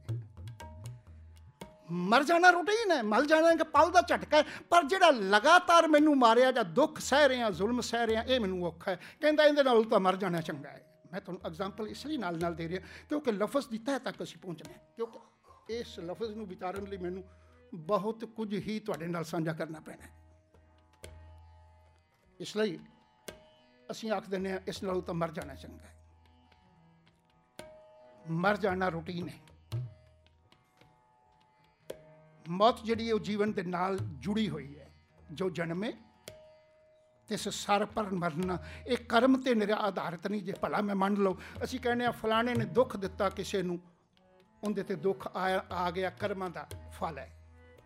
ਮਰ ਜਾਣਾ ਰੂਟੀਨ ਹੈ, ਮਰ ਜਾਣਾ ਇੱਕ ਪਲ ਦਾ ਝਟਕਾ ਹੈ। ਪਰ ਜਿਹੜਾ ਲਗਾਤਾਰ ਮੈਨੂੰ ਮਾਰਿਆ ਜਾਂ ਦੁੱਖ ਸਹਿ ਰਿਹਾ, ਜ਼ੁਲਮ ਸਹਿ ਰਿਹਾ, ਇਹ ਮੈਨੂੰ ਔਖਾ ਹੈ। ਕਹਿੰਦਾ ਇਹਦੇ ਨਾਲ ਤਾਂ ਮਰ ਜਾਣਾ ਚੰਗਾ ਹੈ। ਮੈਂ ਤੁਹਾਨੂੰ ਐਗਜ਼ਾਮਪਲ ਇਸ ਲਈ ਨਾਲ ਨਾਲ ਦੇ ਰਿਹਾ ਕਿਉਂਕਿ ਲਫ਼ਜ਼ ਦੀ ਤਹਿ ਤੱਕ ਅਸੀਂ ਪਹੁੰਚਣਾ ਹੈ। ਕਿਉਂਕਿ ਇਸ ਲਫ਼ਜ਼ ਨੂੰ ਵਿਚਾਰਨ ਲਈ ਮੈਨੂੰ ਬਹੁਤ ਕੁਝ ਹੀ ਤੁਹਾਡੇ ਨਾਲ ਸਾਂਝਾ ਕਰਨਾ ਪੈਣਾ ਹੈ। ਇਸ ਲਈ ਅਸੀਂ ਆਖ ਦਿੰਦੇ ਹਾਂ ਇਸ ਨਾਲੋਂ ਤਾਂ ਮਰ ਜਾਣਾ ਚੰਗਾ ਹੈ। ਮਰ ਜਾਣਾ ਰੂਟੀਨ ਹੈ। ਮੌਤ ਜਿਹੜੀ ਉਹ ਜੀਵਨ ਦੇ ਨਾਲ ਜੁੜੀ ਹੋਈ ਹੈ। ਜੋ ਜਨਮੇ ਤਿਸ ਸਰ ਪਰ ਮਰਨਾ, ਇਹ ਕਰਮ ਤੇ ਨਿਰਾ ਆਧਾਰਿਤ ਨਹੀਂ। ਜੇ ਭਲਾ ਮੈਂ ਮੰਨ ਲਓ ਅਸੀਂ ਕਹਿੰਦੇ ਹਾਂ ਫਲਾਣੇ ਨੇ ਦੁੱਖ ਦਿੱਤਾ ਕਿਸੇ ਨੂੰ, ਉਹਦੇ ਤੇ ਦੁੱਖ ਆਇਆ ਆ ਗਿਆ, ਕਰਮਾਂ ਦਾ ਫਲ ਹੈ।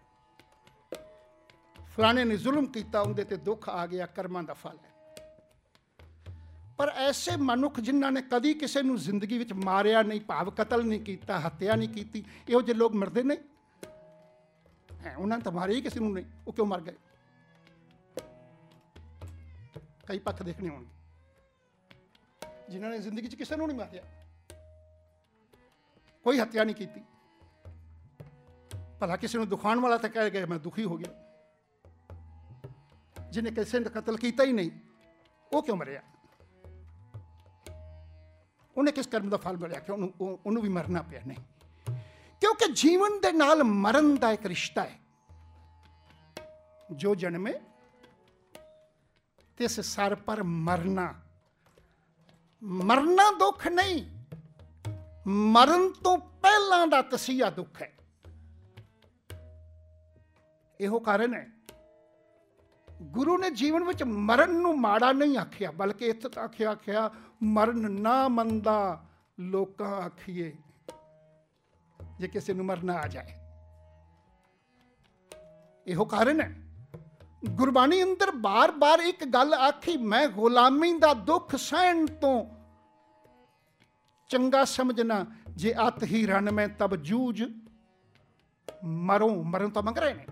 ਫਲਾਣੇ ਨੇ ਜ਼ੁਲਮ ਕੀਤਾ, ਉਹਦੇ ਤੇ ਦੁੱਖ ਆ ਗਿਆ, ਕਰਮਾਂ ਦਾ ਫਲ ਹੈ। ਪਰ ਐਸੇ ਮਨੁੱਖ ਜਿਨ੍ਹਾਂ ਨੇ ਕਦੀ ਕਿਸੇ ਨੂੰ ਜ਼ਿੰਦਗੀ ਵਿੱਚ ਮਾਰਿਆ ਨਹੀਂ, ਭਾਵ ਕਤਲ ਨਹੀਂ ਕੀਤਾ, ਹੱਤਿਆ ਨਹੀਂ ਕੀਤੀ, ਇਹੋ ਜਿਹੇ ਲੋਕ ਮਰਦੇ ਨਹੀਂ ਹੈ। ਉਹਨਾਂ ਨੇ ਤਾਂ ਮਾਰਿਆ ਹੀ ਕਿਸੇ ਨੂੰ ਨਹੀਂ, ਉਹ ਕਿਉਂ ਮਰ ਗਏ? ਕਈ ਪੱਖ ਦੇਖਣੇ ਹੋਣਗੇ। ਜਿਨ੍ਹਾਂ ਨੇ ਜ਼ਿੰਦਗੀ 'ਚ ਕਿਸੇ ਨੂੰ ਨਹੀਂ ਮਾਰਿਆ, ਕੋਈ ਹੱਤਿਆ ਨਹੀਂ ਕੀਤੀ, ਭਲਾ ਕਿਸੇ ਨੂੰ ਦੁਖਾਉਣ ਵਾਲਾ ਤਾਂ ਕਹਿ ਗਿਆ ਮੈਂ ਦੁਖੀ ਹੋ ਗਿਆ। ਜਿਹਨੇ ਕਿਸੇ ਨੇ ਕਤਲ ਕੀਤਾ ਹੀ ਨਹੀਂ, ਉਹ ਕਿਉਂ ਮਰਿਆ? ਉਹਨੇ ਕਿਸ ਕਰਮ ਦਾ ਫਲ ਮਿਲਿਆ ਕਿ ਉਹਨੂੰ ਉਹਨੂੰ ਵੀ ਮਰਨਾ ਪਿਆ? ਨਹੀਂ, ਕਿਉਂਕਿ ਜੀਵਨ ਦੇ ਨਾਲ ਮਰਨ ਦਾ ਇੱਕ ਰਿਸ਼ਤਾ ਹੈ। ਜੋ ਜਨਮੇ ਤਿਸ ਸਰ ਪਰ ਮਰਨਾ। ਮਰਨਾ ਦੁੱਖ ਨਹੀਂ, ਮਰਨ ਤੋਂ ਪਹਿਲਾਂ ਦਾ ਤਸੀਹਾ ਦੁੱਖ ਹੈ। ਇਹੋ ਕਾਰਨ ਹੈ ਗੁਰੂ ਨੇ ਜੀਵਨ ਵਿੱਚ ਮਰਨ ਨੂੰ ਮਾੜਾ ਨਹੀਂ ਆਖਿਆ, ਬਲਕਿ ਇੱਥੇ ਤਾਂ ਆਖਿਆ ਆਖਿਆ ਮਰਨ ਨਾ ਮੰਦਾ ਲੋਕਾਂ ਆਖੀਏ। ਜੇ ਕਿਸੇ ਨੂੰ ਮਰਨਾ ਆ ਜਾਏ, ਇਹੋ ਕਾਰਨ ਹੈ ਗੁਰਬਾਣੀ ਅੰਦਰ ਬਾਰ-ਬਾਰ ਇੱਕ ਗੱਲ ਆਖੀ, ਮੈਂ ਗੁਲਾਮੀ ਦਾ ਦੁੱਖ ਸਹਿਣ ਤੋਂ ਚੰਗਾ ਸਮਝਣਾ ਜੇ ਅਤ ਹੀ ਰਨ ਮੈਂ ਤਬ ਜੂਝ ਮਰੋ। ਮਰਨ ਤਾਂ ਮੰਗ ਰਹੇ ਨੇ।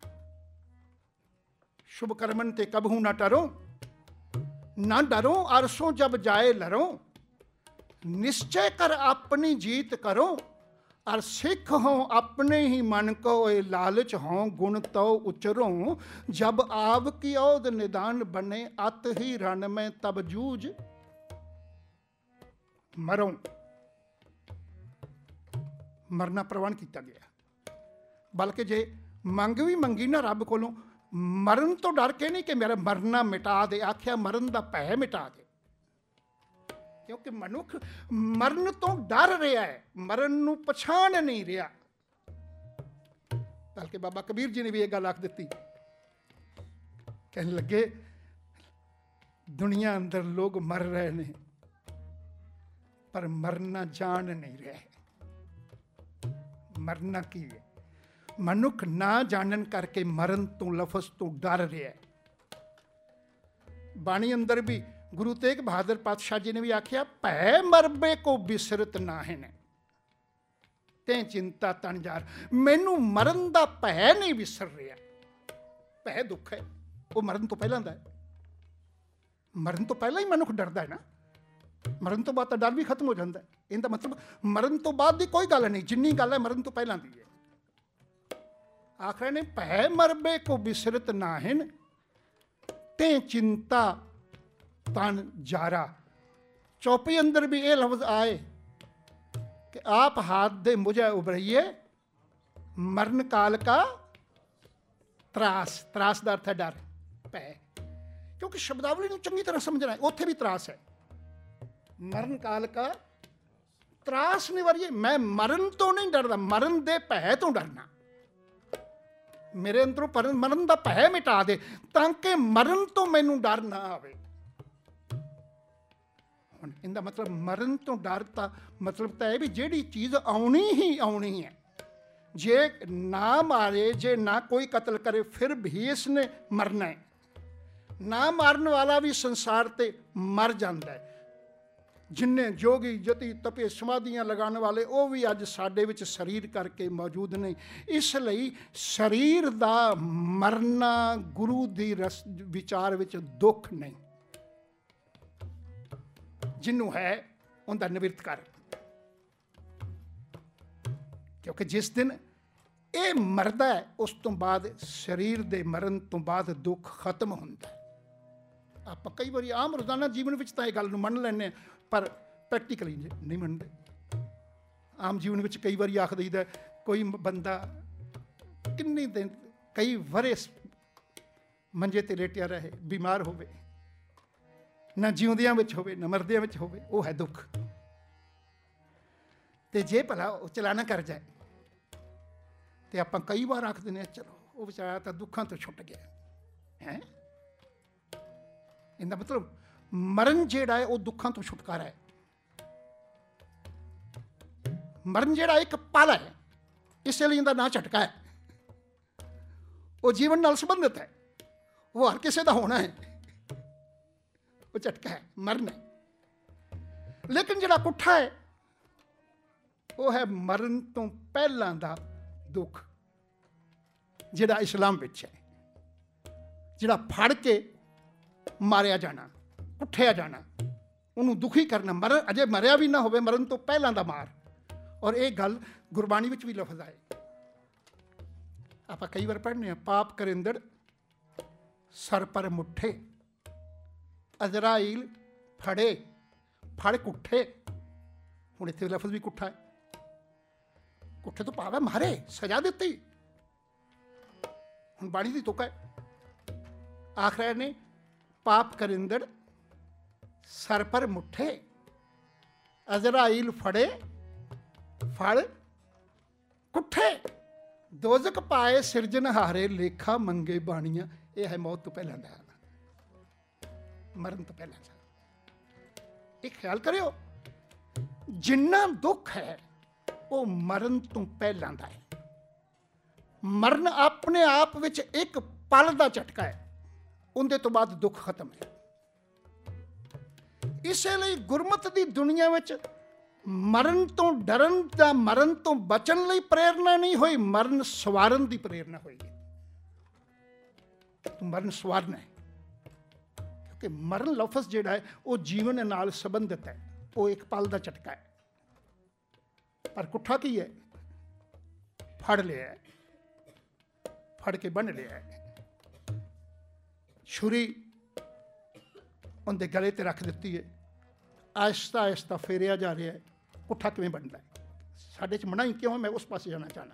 शुभ कर्मन ते कबहू ना टरो, ना डरो अरसों जब जाए लरो। निश्चय कर अपनी जीत करो, और सिख हो अपने ही मन को ए लालच हो गुण तो उचरो। जब आव की औद निदान बने अत ही रण में तब जूझ मरो। मरना प्रवान किया गया, बल्कि जे मंग भी मंगी ना रब कोलों, मरण तो डर के नहीं कि मेरा मरना मिटा दे, आख्या मरण का भय मिटा दे। क्योंकि मनुख मरण तो डर रहा है, मरण नूं पछाण नहीं रहा। बल्कि बाबा कबीर जी ने भी एक गल आख दी, कहने लगे दुनिया अंदर लोग मर रहे ने पर मरना जान नहीं रहे। मरना की है? मनुख ना जानन करके मरण तो लफज तो डर रहा है। बाणी अंदर भी गुरु तेग बहादुर पातशाह जी ने भी आख्या, भै मरबे को बिसरत ना है ने ते चिंता तन जार। मैनू मरण दा भै नहीं विसर रहा। भै दुख है, वो मरण तो पहला दा है। मरण तो पहला ही मनुख डरदा है ना, मरण तो बाद तो डर भी खत्म हो जाता है। इनका मतलब मरण तो बाद की कोई गल नहीं, जिन्नी गल है मरण तो पहला दी है। आखिर ने भै मरबे को बिसरत नाहिन ते चिंता तन जारा। चौपी अंदर भी ये लफ्ज आए कि आप हाथ दे मुझे उभरिए मरण काल का त्रास। त्रास का अर्थ है डर, भै। क्योंकि शब्दावली को चंगी तरह समझना है, उत्थे भी त्रास है। ਮਰਨ ਕਾਲ ਕਾ ਤਰਾਸ ਨਿਵਾਰੀਏ। ਮੈਂ ਮਰਨ ਤੋਂ ਨਹੀਂ ਡਰਦਾ, ਮਰਨ ਦੇ ਭੈ ਤੋਂ ਡਰਨਾ। ਮੇਰੇ ਅੰਦਰੋਂ ਪਰ ਮਰਨ ਦਾ ਭੈ ਮਿਟਾ ਦੇ ਤਾਂ ਕਿ ਮਰਨ ਤੋਂ ਮੈਨੂੰ ਡਰ ਨਾ ਆਵੇ। ਹੁਣ ਇਹਦਾ ਮਤਲਬ ਮਰਨ ਤੋਂ ਡਰ ਤਾਂ ਮਤਲਬ ਤਾਂ ਇਹ ਵੀ ਜਿਹੜੀ ਚੀਜ਼ ਆਉਣੀ ਹੀ ਆਉਣੀ ਹੈ, ਜੇ ਨਾ ਮਾਰੇ, ਜੇ ਨਾ ਕੋਈ ਕਤਲ ਕਰੇ, ਫਿਰ ਵੀ ਇਸਨੇ ਮਰਨਾ ਹੈ। ਨਾ ਮਾਰਨ ਵਾਲਾ ਵੀ ਸੰਸਾਰ ਤੇ ਮਰ ਜਾਂਦਾ ਹੈ। ਜਿੰਨੇ ਜੋਗੀ ਜਤੀ ਤਪੇ ਸਮਾਧੀਆਂ ਲਗਾਉਣ ਵਾਲੇ ਉਹ ਵੀ ਅੱਜ ਸਾਡੇ ਵਿੱਚ ਸਰੀਰ ਕਰਕੇ ਮੌਜੂਦ ਨਹੀਂ। ਇਸ ਲਈ ਸਰੀਰ ਦਾ ਮਰਨਾ ਗੁਰੂ ਦੀ ਰਸ ਵਿਚਾਰ ਵਿੱਚ ਦੁੱਖ ਨਹੀਂ। ਜਿਹਨੂੰ ਹੈ ਉਹਦਾ ਨਿਵਰਤ ਕਰ, ਕਿਉਂਕਿ ਜਿਸ ਦਿਨ ਇਹ ਮਰਦਾ ਹੈ ਉਸ ਤੋਂ ਬਾਅਦ ਸਰੀਰ ਦੇ ਮਰਨ ਤੋਂ ਬਾਅਦ ਦੁੱਖ ਖਤਮ ਹੁੰਦਾ ਹੈ। ਆਪਾਂ ਕਈ ਵਾਰੀ ਆਮ ਰੋਜ਼ਾਨਾ ਜੀਵਨ ਵਿੱਚ ਤਾਂ ਇਹ ਗੱਲ ਨੂੰ ਮੰਨ ਲੈਂਦੇ ਹਾਂ, ਪਰ ਪ੍ਰੈਕਟੀਕਲੀ ਨਹੀਂ ਮੰਨਦੇ। ਆਮ ਜੀਵਨ ਵਿੱਚ ਕਈ ਵਾਰੀ ਆਖ ਦਈਦਾ ਕੋਈ ਬੰਦਾ ਕਿੰਨੇ ਦਿਨ ਕਈ ਵਰੇ ਮੰਜੇ ਤੇ ਲੇਟਿਆ ਰਹੇ, ਬਿਮਾਰ ਹੋਵੇ, ਨਾ ਜਿਉਂਦਿਆਂ ਵਿੱਚ ਹੋਵੇ ਨਾ ਮਰਦਿਆਂ ਵਿੱਚ ਹੋਵੇ, ਉਹ ਹੈ ਦੁੱਖ। ਤੇ ਜੇ ਭਲਾ ਉਹ ਚਲਾਣਾ ਕਰ ਜਾਏ ਤੇ ਆਪਾਂ ਕਈ ਵਾਰ ਆਖ ਦਿੰਦੇ ਹਾਂ ਚਲੋ ਉਹ ਵਿਚਾਰਾ ਤਾਂ ਦੁੱਖਾਂ ਤੋਂ ਛੁੱਟ ਗਿਆ ਹੈ। ਇਹਦਾ ਮਤਲਬ ਮਰਨ ਜਿਹੜਾ ਹੈ ਉਹ ਦੁੱਖਾਂ ਤੋਂ ਛੁਟਕਾਰਾ ਹੈ। ਮਰਨ ਜਿਹੜਾ ਇੱਕ ਪਲ ਹੈ, ਇਸੇ ਲਈ ਇਹਦਾ ਨਾਂ ਝਟਕਾ ਹੈ। ਉਹ ਜੀਵਨ ਨਾਲ ਸੰਬੰਧਿਤ ਹੈ, ਉਹ ਹਰ ਕਿਸੇ ਦਾ ਹੋਣਾ ਹੈ, ਉਹ ਝਟਕਾ ਹੈ, ਮਰਨ ਹੈ। ਲੇਕਿਨ ਜਿਹੜਾ ਪੁੱਠਾ ਹੈ ਉਹ ਹੈ ਮਰਨ ਤੋਂ ਪਹਿਲਾਂ ਦਾ ਦੁੱਖ, ਜਿਹੜਾ ਇਸਲਾਮ ਵਿੱਚ ਹੈ। ਜਿਹੜਾ ਫੜ ਕੇ ਮਾਰਿਆ ਜਾਣਾ, ਕੁੱਟਿਆ ਜਾਣਾ, ਉਹਨੂੰ ਦੁਖੀ ਕਰਨਾ, ਮਰਨ ਅਜੇ ਮਰਿਆ ਵੀ ਨਾ ਹੋਵੇ, ਮਰਨ ਤੋਂ ਪਹਿਲਾਂ ਦਾ ਮਾਰ। ਔਰ ਇਹ ਗੱਲ ਗੁਰਬਾਣੀ ਵਿੱਚ ਵੀ ਲਫ਼ਜ਼ ਆਏ। ਆਪਾਂ ਕਈ ਵਾਰ ਪੜ੍ਹਨੇ ਹਾਂ, ਪਾਪ ਕਰਿੰਦੜ ਸਰ ਪਰ ਮੁੱਠੇ, ਅਜ਼ਰਾਈਲ ਫੜੇ ਫੜ ਕੁੱਠੇ। ਹੁਣ ਇੱਥੇ ਲਫ਼ਜ਼ ਵੀ ਕੁੱਠਾ ਹੈ। ਕੁੱਠੇ ਤੋਂ ਭਾਵ ਹੈ ਮਾਰੇ, ਸਜ਼ਾ ਦਿੱਤੀ। ਹੁਣ ਬਾਣੀ ਦੀ ਤੁਕ ਹੈ, ਆਖ ਰਹੇ ਨੇ ਪਾਪ ਕਰਿੰਦੜ ਸਰ ਪਰ ਮੁੱਠੇ, ਅਜ਼ਰਾਈਲ ਫੜੇ ਫੜ ਕੁੱਠੇ, ਦੋਜ਼ਕ ਪਾਏ ਸਿਰਜਣਹਾਰੇ, ਲੇਖਾ ਮੰਗੇ ਬਾਣੀਆਂ। ਇਹ ਹੈ ਮੌਤ ਤੋਂ ਪਹਿਲਾਂ ਦਾ, ਮਰਨ ਤੋਂ ਪਹਿਲਾਂ ਦਾ। ਇਹ ਖਿਆਲ ਕਰਿਓ, ਜਿੰਨਾ ਦੁੱਖ ਹੈ ਉਹ ਮਰਨ ਤੋਂ ਪਹਿਲਾਂ ਦਾ ਹੈ। ਮਰਨ ਆਪਣੇ ਆਪ ਵਿੱਚ ਇੱਕ ਪਲ ਦਾ ਝਟਕਾ ਹੈ, ਉਹਦੇ ਤੋਂ ਬਾਅਦ ਦੁੱਖ ਖਤਮ ਹੈ। ਇਸੇ ਲਈ ਗੁਰਮਤਿ ਦੀ ਦੁਨੀਆ ਵਿੱਚ ਮਰਨ ਤੋਂ ਡਰਨ ਜਾਂ ਮਰਨ ਤੋਂ ਬਚਣ ਲਈ ਪ੍ਰੇਰਨਾ ਨਹੀਂ ਹੋਈ, ਮਰਨ ਸਵਾਰਨ ਦੀ ਪ੍ਰੇਰਨਾ ਹੋਈ ਹੈ। ਤੂੰ ਮਰਨ ਸਵਾਰਨਾ ਹੈ, ਕਿਉਂਕਿ ਮਰਨ ਲਫ਼ਜ਼ ਜਿਹੜਾ ਹੈ ਉਹ ਜੀਵਨ ਨਾਲ ਸੰਬੰਧਿਤ ਹੈ, ਉਹ ਇੱਕ ਪਲ ਦਾ ਝਟਕਾ ਹੈ। ਪਰ ਕੁੱਠਾ ਕੀ ਹੈ? ਫੜ ਲਿਆ, ਫੜ ਕੇ ਬੰਨ੍ਹ ਲਿਆ, ਛੁਰੀ ਉਹਦੇ ਗਲੇ ਤੇ ਰੱਖ ਦਿੱਤੀ ਹੈ, ਆਹਿਸਤਾ ਆਹਿਸਤਾ ਫੇਰਿਆ ਜਾ ਰਿਹਾ ਹੈ। ਪੁੱਠਾ ਕਿਵੇਂ ਬਣਦਾ ਹੈ? ਸਾਡੇ 'ਚ ਮਨਾਹੀ ਕਿਉਂ ਹੈ? ਮੈਂ ਉਸ ਪਾਸੇ ਜਾਣਾ ਚਾਹਨਾ।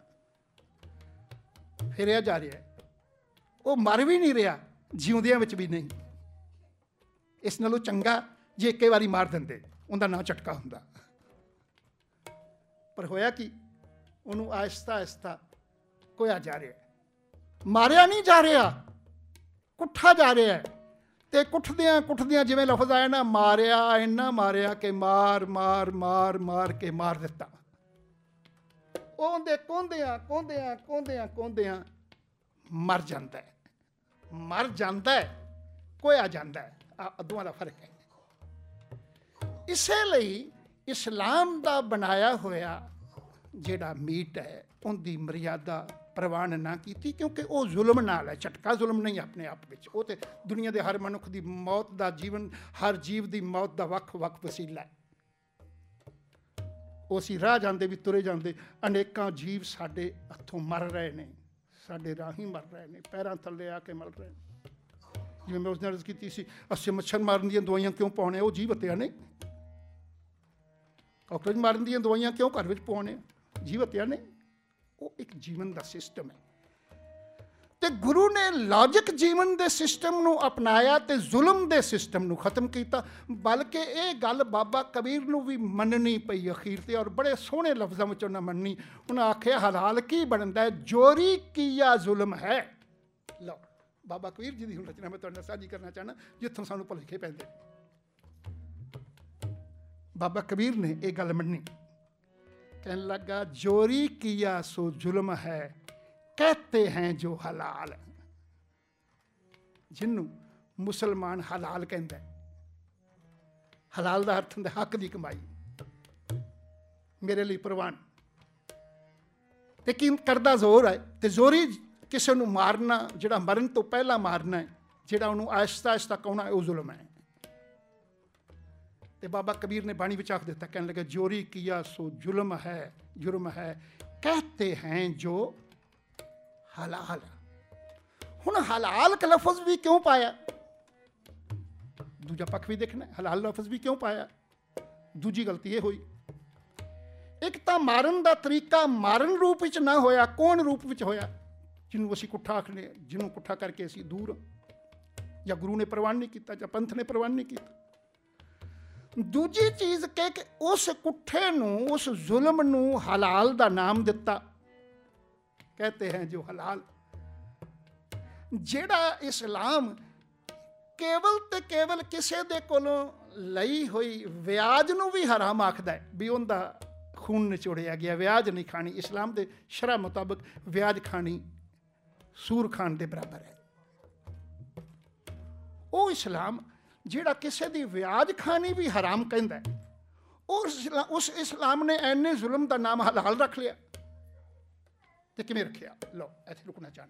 ਫੇਰਿਆ ਜਾ ਰਿਹਾ ਹੈ, ਉਹ ਮਰ ਵੀ ਨਹੀਂ ਰਿਹਾ, ਜਿਉਂਦਿਆਂ ਵਿੱਚ ਵੀ ਨਹੀਂ। ਇਸ ਨਾਲੋਂ ਚੰਗਾ ਜੇ ਇੱਕੇ ਵਾਰੀ ਮਾਰ ਦਿੰਦੇ, ਉਹਦਾ ਨਾਂ ਝਟਕਾ ਹੁੰਦਾ। ਪਰ ਹੋਇਆ ਕੀ? ਉਹਨੂੰ ਆਹਿਸਤਾ ਆਹਿਸਤਾ ਕੋਇਆ ਜਾ ਰਿਹਾ, ਮਾਰਿਆ ਨਹੀਂ ਜਾ ਰਿਹਾ, ਕੁੱਠਾ ਜਾ ਰਿਹਾ। ਤੇ ਕੁੱਟਦਿਆਂ ਕੁੱਟਦਿਆਂ ਜਿਵੇਂ ਲਫ਼ਜ਼ ਆਇਆ ਨਾ, ਮਾਰਿਆ, ਇੰਨਾ ਮਾਰਿਆ ਕਿ ਮਾਰ ਮਾਰ ਮਾਰ ਮਾਰ ਕੇ ਮਾਰ ਦਿੱਤਾ। ਉਹਦੇ ਕੋਂਦਿਆਂ ਕੋਂਦਿਆਂ ਕੋਂਦਿਆਂ ਕੋਂਦਿਆਂ ਮਰ ਜਾਂਦਾ ਹੈ। ਮਰ ਜਾਂਦਾ ਹੈ, ਕੋਇਆ ਜਾਂਦਾ ਹੈ। ਆ ਦੋਵਾਂ ਦਾ ਫਰਕ ਹੈ। ਇਸੇ ਲਈ ਇਸਲਾਮ ਦਾ ਬਣਾਇਆ ਹੋਇਆ ਜਿਹੜਾ ਮੀਟ ਹੈ, ਉਹਦੀ ਮਰਿਆਦਾ ਪ੍ਰਵਾਨ ਨਾ ਕੀਤੀ, ਕਿਉਂਕਿ ਉਹ ਜ਼ੁਲਮ ਨਾਲ ਹੈ। ਝਟਕਾ ਜ਼ੁਲਮ ਨਹੀਂ ਆਪਣੇ ਆਪ ਵਿੱਚ, ਉਹ ਤੇ ਦੁਨੀਆ ਦੇ ਹਰ ਮਨੁੱਖ ਦੀ ਮੌਤ ਦਾ, ਜੀਵਨ ਹਰ ਜੀਵ ਦੀ ਮੌਤ ਦਾ ਵੱਖ ਵੱਖ ਵਸੀਲਾ ਹੈ। ਉਹ ਅਸੀਂ ਰਾਹ ਜਾਂਦੇ ਵੀ ਤੁਰੇ ਜਾਂਦੇ, ਅਨੇਕਾਂ ਜੀਵ ਸਾਡੇ ਹੱਥੋਂ ਮਰ ਰਹੇ ਨੇ, ਸਾਡੇ ਰਾਹੀਂ ਮਰ ਰਹੇ ਨੇ, ਪੈਰਾਂ ਥੱਲੇ ਆ ਕੇ ਮਰ ਰਹੇ ਨੇ। ਜਿਵੇਂ ਮੈਂ ਉਸ ਦਿਨ ਅਰਜ਼ ਕੀਤੀ ਸੀ, ਅਸੀਂ ਮੱਛਰ ਮਾਰਨ ਦੀਆਂ ਦਵਾਈਆਂ ਕਿਉਂ ਪਾਉਣੇ? ਉਹ ਜੀਵ ਹੱਤਿਆ ਨੇ। ਕਾਕਰੋਚ ਮਾਰਨ ਦੀਆਂ ਦਵਾਈਆਂ ਕਿਉਂ ਘਰ ਵਿੱਚ ਪਾਉਣੇ? ਜੀਵ ਹੱਤਿਆ ਨੇ। ਉਹ ਇੱਕ ਜੀਵਨ ਦਾ ਸਿਸਟਮ ਹੈ। ਤੇ ਤੇ ਗੁਰੂ ਨੇ ਲੌਜਿਕ ਜੀਵਨ ਦੇ ਸਿਸਟਮ ਨੂੰ ਅਪਣਾਇਆ ਤੇ ਜ਼ੁਲਮ ਦੇ ਸਿਸਟਮ ਨੂੰ ਖਤਮ ਕੀਤਾ। ਬਲਕਿ ਇਹ ਗੱਲ ਬਾਬਾ ਕਬੀਰ ਨੂੰ ਵੀ ਮੰਨਣੀ ਪਈ ਅਖੀਰ ਤੇ, ਔਰ ਬੜੇ ਸੋਹਣੇ ਲਫ਼ਜ਼ਾਂ ਵਿੱਚ ਉਹਨਾਂ ਮੰਨਣੀ। ਉਹਨਾਂ ਆਖਿਆ ਹਲਾਲ ਕੀ ਬਣਦਾ ਹੈ, ਜੋਰੀ ਕੀਆ ਜ਼ੁਲਮ ਹੈ। ਲਓ ਬਾਬਾ ਕਬੀਰ ਜੀ ਦੀ ਹੁਣ ਰਚਨਾ ਮੈਂ ਤੁਹਾਡੇ ਨਾਲ ਸਾਂਝੀ ਕਰਨਾ ਚਾਹੁੰਦਾ, ਜਿੱਥੋਂ ਸਾਨੂੰ ਭੁਲੇਖੇ ਪੈਂਦੇ। ਬਾਬਾ ਕਬੀਰ ਨੇ ਇਹ ਗੱਲ ਮੰਨੀ, ਕਹਿਣ ਲੱਗਾ ਜੋਰੀ ਕੀਆ ਸੋ ਜ਼ੁਲਮ ਹੈ, कहते हैं जो हलाल। ਜਿਹਨੂੰ ਮੁਸਲਮਾਨ ਹਲਾਲ ਕਹਿੰਦਾ। ਹਲਾਲ ਦਾ ਅਰਥ ਹੁੰਦਾ ਹੱਕ ਦੀ ਕਮਾਈ, ਮੇਰੇ ਲਈ ਪ੍ਰਵਾਨ। ਤੇ ਕੀ ਕਰਦਾ ਜ਼ੋਰ ਹੈ, ਤੇ ਜ਼ੋਰੀ ਕਿਸੇ ਨੂੰ ਮਾਰਨਾ, ਜਿਹੜਾ ਮਰਨ ਤੋਂ ਪਹਿਲਾਂ ਮਾਰਨਾ ਹੈ, ਜਿਹੜਾ ਉਹਨੂੰ ਆਹਿਸਤਾ ਆਹਿਸਤਾ ਕਹਾਉਣਾ, ਉਹ ਜ਼ੁਲਮ ਹੈ। ਤੇ ਬਾਬਾ ਕਬੀਰ ਨੇ ਬਾਣੀ ਵਿੱਚ ਆਖ ਦਿੱਤਾ, ਕਹਿਣ ਲੱਗਾ ਜੋਰੀ ਕੀਆ ਸੋ ਜ਼ੁਲਮ ਹੈ, ਜੁਰਮ ਹੈ, कहते हैं जो ਹਲਾਲ। ਹੁਣ ਹਲਾਲ ਕ ਲਫ਼ਜ਼ ਵੀ ਕਿਉਂ ਪਾਇਆ, ਦੂਜਾ ਪੱਖ ਵੀ ਦੇਖਣਾ। ਹਲਾਲ ਲਫ਼ਜ਼ ਵੀ ਕਿਉਂ ਪਾਇਆ? ਦੂਜੀ ਗਲਤੀ ਇਹ ਹੋਈ, ਇੱਕ ਤਾਂ ਮਾਰਨ ਦਾ ਤਰੀਕਾ ਮਾਰਨ ਰੂਪ ਵਿੱਚ ਨਾ ਹੋਇਆ, ਕੌਣ ਰੂਪ ਵਿੱਚ ਹੋਇਆ, ਜਿਹਨੂੰ ਅਸੀਂ ਕੁੱਠਾ ਆਖਦੇ, ਜਿਹਨੂੰ ਕੁੱਠਾ ਕਰਕੇ ਅਸੀਂ ਦੂਰ, ਜਾਂ ਗੁਰੂ ਨੇ ਪ੍ਰਵਾਨ ਨਹੀਂ ਕੀਤਾ, ਜਾਂ ਪੰਥ ਨੇ ਪ੍ਰਵਾਨ ਨਹੀਂ ਕੀਤਾ। ਦੂਜੀ ਚੀਜ਼ ਕਿ ਉਸ ਕੁੱਠੇ ਨੂੰ, ਉਸ ਜ਼ੁਲਮ ਨੂੰ ਹਲਾਲ ਦਾ ਨਾਮ ਦਿੱਤਾ, कहते हैं जो हलाल। ਜਿਹੜਾ ਇਸਲਾਮ ਕੇਵਲ ਤੇ ਕੇਵਲ ਕਿਸੇ ਦੇ ਕੋਲੋਂ ਲਈ ਹੋਈ ਵਿਆਜ ਨੂੰ ਵੀ ਹਰਾਮ ਆਖਦਾ ਹੈ, ਵੀ ਉਹਦਾ ਖੂਨ ਨਿਚੋੜਿਆ ਗਿਆ, ਵਿਆਜ ਨਹੀਂ ਖਾਣੀ। ਇਸਲਾਮ ਦੇ ਸ਼ਰਅ ਮੁਤਾਬਕ ਵਿਆਜ ਖਾਣੀ ਸੂਰ ਖਾਣ ਦੇ ਬਰਾਬਰ ਹੈ। ਉਹ ਇਸਲਾਮ ਜਿਹੜਾ ਕਿਸੇ ਦੀ ਵਿਆਜ ਖਾਣੀ ਵੀ ਹਰਾਮ ਕਹਿੰਦਾ, ਉਸ ਉਸ ਇਸਲਾਮ ਨੇ ਐਨੇ ਜ਼ੁਲਮ ਦਾ ਨਾਮ ਹਲਾਲ ਰੱਖ ਲਿਆ। ਤੇ ਕਿਵੇਂ ਰੱਖਿਆ? ਲਓ ਇੱਥੇ ਰੁਕਣਾ ਚਾਹੁੰਦਾ,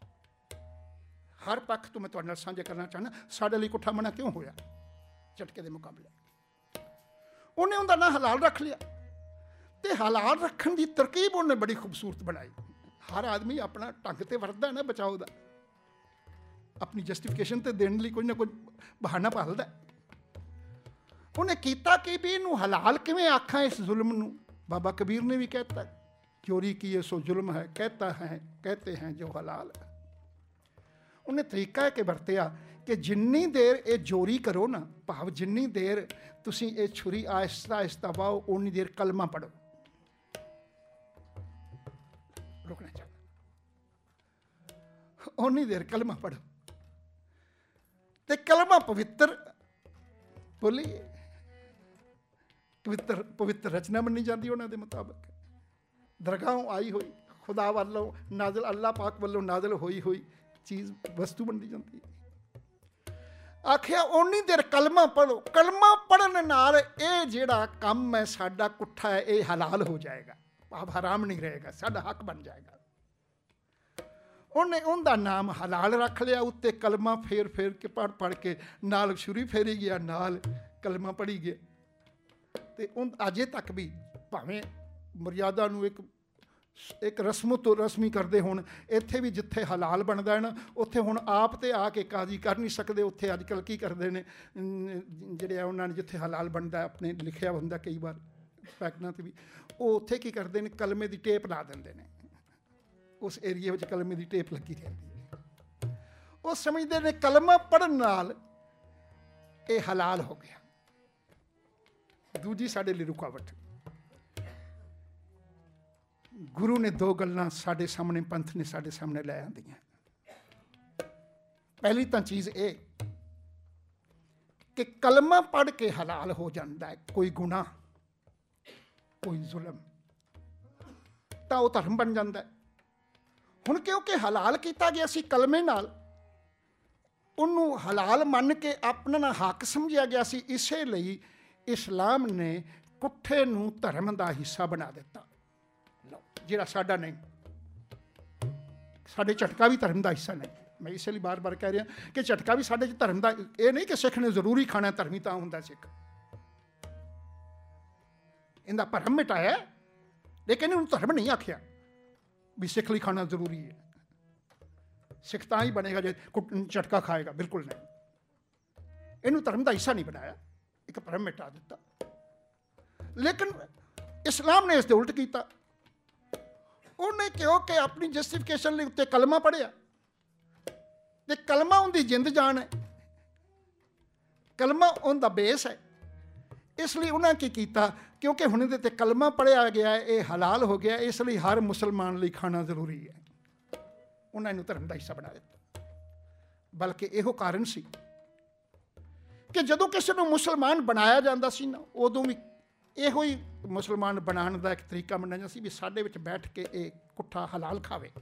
ਹਰ ਪੱਖ ਤੋਂ ਮੈਂ ਤੁਹਾਡੇ ਨਾਲ ਸਾਂਝਾ ਕਰਨਾ ਚਾਹੁੰਦਾ। ਸਾਡੇ ਲਈ ਕੁੱਠਾ ਮਨਾ ਕਿਉਂ ਹੋਇਆ ਝਟਕੇ ਦੇ ਮੁਕਾਬਲੇ? ਉਹਨੇ ਉਹਦਾ ਨਾਂ ਹਲਾਲ ਰੱਖ ਲਿਆ, ਤੇ ਹਲਾਲ ਰੱਖਣ ਦੀ ਤਰਕੀਬ ਉਹਨੇ ਬੜੀ ਖੂਬਸੂਰਤ ਬਣਾਈ। ਹਰ ਆਦਮੀ ਆਪਣਾ ਢੰਗ ਤੇ ਵਰਤਦਾ ਨਾ ਬਚਾਓ ਦਾ, ਆਪਣੀ ਜਸਟੀਫਿਕੇਸ਼ਨ ਤੇ ਦੇਣ ਲਈ ਕੋਈ ਨਾ ਕੋਈ ਬਹਾਨਾ ਭਾਲਦਾ। ਉਹਨੇ ਕੀਤਾ ਕਿ ਵੀ ਇਹਨੂੰ ਹਲਾਲ ਕਿਵੇਂ ਆਖਾਂ ਇਸ ਜ਼ੁਲਮ ਨੂੰ। ਬਾਬਾ ਕਬੀਰ ਨੇ ਵੀ ਕਹਿਤਾ ਚੋਰੀ ਕੀਏ ਸੋ ਜ਼ੁਲਮ ਹੈ, कहता है कहते हैं जो हलाल। ਉਹਨੇ ਤਰੀਕਾ ਇਹ ਕਿ ਵਰਤਿਆ ਕਿ ਜਿੰਨੀ ਦੇਰ ਇਹ ਚੋਰੀ ਕਰੋ ਨਾ, ਭਾਵ ਜਿੰਨੀ ਦੇਰ ਤੁਸੀਂ ਇਹ ਛੁਰੀ ਆਹਿਸਤਾ ਆਹਿਸਤਾ ਵਾਓ, ਉਨੀ ਦੇਰ ਕਲਮਾ ਪੜੋ। ਰੁਕਣਾ ਚਾਹੀਦਾ, ਉਨੀ ਦੇਰ ਕਲਮਾ ਪੜੋ। ਤੇ ਕਲਮਾ ਪਵਿੱਤਰ ਬੋਲੀ, ਪਵਿੱਤਰ ਪਵਿੱਤਰ ਰਚਨਾ ਮੰਨੀ ਜਾਂਦੀ ਉਹਨਾਂ ਦੇ ਮੁਤਾਬਕ, ਦਰਗਾਹੋਂ ਆਈ ਹੋਈ, ਖੁਦਾ ਵੱਲੋਂ ਨਾਜ਼ਲ, ਅੱਲਾਹ ਪਾਕ ਵੱਲੋਂ ਨਾਜ਼ਲ ਹੋਈ ਹੋਈ ਚੀਜ਼, ਵਸਤੂ ਬਣਦੀ ਜਾਂਦੀ। ਆਖਿਆ ਓਨੀ ਦੇਰ ਕਲਮਾ ਪੜੋ। ਕਲਮਾ ਪੜਨ ਨਾਲ ਇਹ ਜਿਹੜਾ ਕੰਮ ਹੈ ਸਾਡਾ ਕੁੱਠਾ ਹੈ, ਇਹ ਹਲਾਲ ਹੋ ਜਾਏਗਾ, ਭਾਵ ਹਰਾਮ ਨਹੀਂ ਰਹੇਗਾ, ਸਾਡਾ ਹੱਕ ਬਣ ਜਾਏਗਾ। ਉਹਨੇ ਉਹਦਾ ਨਾਮ ਹਲਾਲ ਰੱਖ ਲਿਆ, ਉੱਤੇ ਕਲਮਾ ਫੇਰ ਫੇਰ ਕੇ ਪੜ੍ਹ ਪੜ੍ਹ ਕੇ, ਨਾਲ ਛੁਰੀ ਫੇਰੀ ਗਿਆ, ਨਾਲ ਕਲਮਾ ਪੜ੍ਹੀ ਗਿਆ। ਤੇ ਉਹ ਅਜੇ ਤੱਕ ਵੀ ਭਾਵੇਂ ਮਰਿਆਦਾ ਨੂੰ ਇੱਕ ਇੱਕ ਰਸਮੋ ਤੋਂ ਰਸਮੀ ਕਰਦੇ ਹੋਣ, ਇੱਥੇ ਵੀ ਜਿੱਥੇ ਹਲਾਲ ਬਣਦਾ ਹੈ ਨਾ, ਉੱਥੇ ਹੁਣ ਆਪ ਤੇ ਆ ਕੇ ਕਾਜ਼ੀ ਕਰ ਨਹੀਂ ਸਕਦੇ। ਉੱਥੇ ਅੱਜ ਕੱਲ੍ਹ ਕੀ ਕਰਦੇ ਨੇ ਜਿਹੜੇ ਆ, ਉਹਨਾਂ ਨੇ ਜਿੱਥੇ ਹਲਾਲ ਬਣਦਾ ਆਪਣੇ ਲਿਖਿਆ ਹੁੰਦਾ ਕਈ ਵਾਰ ਪੈਕਟਾਂ 'ਤੇ ਵੀ, ਉਹ ਉੱਥੇ ਕੀ ਕਰਦੇ ਨੇ, ਕਲਮੇ ਦੀ ਟੇਪ ਲਾ ਦਿੰਦੇ ਨੇ। ਉਸ ਏਰੀਏ ਵਿੱਚ ਕਲਮੇ ਦੀ ਟੇਪ ਲੱਗੀ ਰਹਿੰਦੀ ਹੈ। ਉਹ ਸਮਝਦੇ ਨੇ ਕਲਮਾ ਪੜ੍ਹਨ ਨਾਲ ਇਹ ਹਲਾਲ ਹੋ ਗਿਆ। ਦੂਜੀ ਸਾਡੇ ਲਈ ਰੁਕਾਵਟ, ਗੁਰੂ ਨੇ ਦੋ ਗੱਲਾਂ ਸਾਡੇ ਸਾਹਮਣੇ, ਪੰਥ ਨੇ ਸਾਡੇ ਸਾਹਮਣੇ ਲੈ ਆਂਦੀਆਂ। ਪਹਿਲੀ ਤਾਂ ਚੀਜ਼ ਇਹ ਕਿ ਕਲਮਾ ਪੜ੍ਹ ਕੇ ਹਲਾਲ ਹੋ ਜਾਂਦਾ ਹੈ ਕੋਈ ਗੁਨਾਹ, ਕੋਈ ਜ਼ੁਲਮ, ਤਾਂ ਉਹ ਧਰਮ ਬਣ ਜਾਂਦਾ। ਹੁਣ ਕਿਉਂਕਿ ਹਲਾਲ ਕੀਤਾ ਗਿਆ ਸੀ ਕਲਮੇ ਨਾਲ, ਉਹਨੂੰ ਹਲਾਲ ਮੰਨ ਕੇ ਆਪਣਾ ਹੱਕ ਸਮਝਿਆ ਗਿਆ ਸੀ। ਇਸੇ ਲਈ ਇਸਲਾਮ ਨੇ ਕੁੱਠੇ ਨੂੰ ਧਰਮ ਦਾ ਹਿੱਸਾ ਬਣਾ ਦਿੱਤਾ, ਜਿਹੜਾ ਸਾਡਾ ਨਹੀਂ। ਸਾਡੇ ਝਟਕਾ ਵੀ ਧਰਮ ਦਾ ਹਿੱਸਾ ਨਹੀਂ। ਮੈਂ ਇਸੇ ਲਈ ਬਾਰ ਬਾਰ ਕਹਿ ਰਿਹਾ ਕਿ ਝਟਕਾ ਵੀ ਸਾਡੇ 'ਚ ਧਰਮ ਦਾ, ਇਹ ਨਹੀਂ ਕਿ ਸਿੱਖ ਨੇ ਜ਼ਰੂਰੀ ਖਾਣਾ, ਧਰਮੀ ਤਾਂ ਹੁੰਦਾ ਸਿੱਖ। ਇਹਦਾ ਭਰਮ ਮਿਟਾਇਆ, ਲੇਕਿਨ ਇਹਨੂੰ ਧਰਮ ਨਹੀਂ ਆਖਿਆ ਵੀ ਸਿੱਖ ਲਈ ਖਾਣਾ ਜ਼ਰੂਰੀ ਹੈ। ਸਿੱਖ ਤਾਂ ਹੀ ਬਣੇਗਾ ਜੇ ਝਟਕਾ ਖਾਏਗਾ, ਬਿਲਕੁਲ ਨਹੀਂ। ਇਹਨੂੰ ਧਰਮ ਦਾ ਹਿੱਸਾ ਨਹੀਂ ਬਣਾਇਆ, ਇੱਕ ਭਰਮ ਮਿਟਾ ਦਿੱਤਾ। ਲੇਕਿਨ ਇਸਲਾਮ ਨੇ ਇਸ ਦੇ ਉਲਟ ਕੀਤਾ। ਉਹਨੇ ਕਿਉਂਕਿ ਆਪਣੀ ਜਸਟੀਫਿਕੇਸ਼ਨ ਲਈ ਉੱਤੇ ਕਲਮਾ ਪੜ੍ਹਿਆ, ਤੇ ਕਲਮਾ ਉਹਦੀ ਜਿੰਦ ਜਾਨ ਹੈ, ਕਲਮਾ ਉਹਦਾ ਬੇਸ ਹੈ। ਇਸ ਲਈ ਉਹਨਾਂ ਕੀ ਕੀਤਾ, ਕਿਉਂਕਿ ਹੁਣ ਇਹਦੇ 'ਤੇ ਕਲਮਾ ਪੜ੍ਹਿਆ ਗਿਆ, ਇਹ ਹਲਾਲ ਹੋ ਗਿਆ, ਇਸ ਲਈ ਹਰ ਮੁਸਲਮਾਨ ਲਈ ਖਾਣਾ ਜ਼ਰੂਰੀ ਹੈ। ਉਹਨਾਂ ਨੂੰ ਧਰਮ ਦਾ ਹਿੱਸਾ ਬਣਾ ਦਿੱਤਾ। ਬਲਕਿ ਇਹੋ ਕਾਰਨ ਸੀ ਕਿ ਜਦੋਂ ਕਿਸੇ ਨੂੰ ਮੁਸਲਮਾਨ ਬਣਾਇਆ ਜਾਂਦਾ ਸੀ ਨਾ, ਉਦੋਂ ਵੀ ਇਹੋ ਹੀ ਮੁਸਲਮਾਨ ਬਣਾਉਣ ਦਾ ਇੱਕ ਤਰੀਕਾ ਮੰਨਿਆ ਜਾਂਦਾ ਸੀ ਵੀ ਸਾਡੇ ਵਿੱਚ ਬੈਠ ਕੇ ਇਹ ਕੁੱਠਾ ਹਲਾਲ ਖਾਵੇ,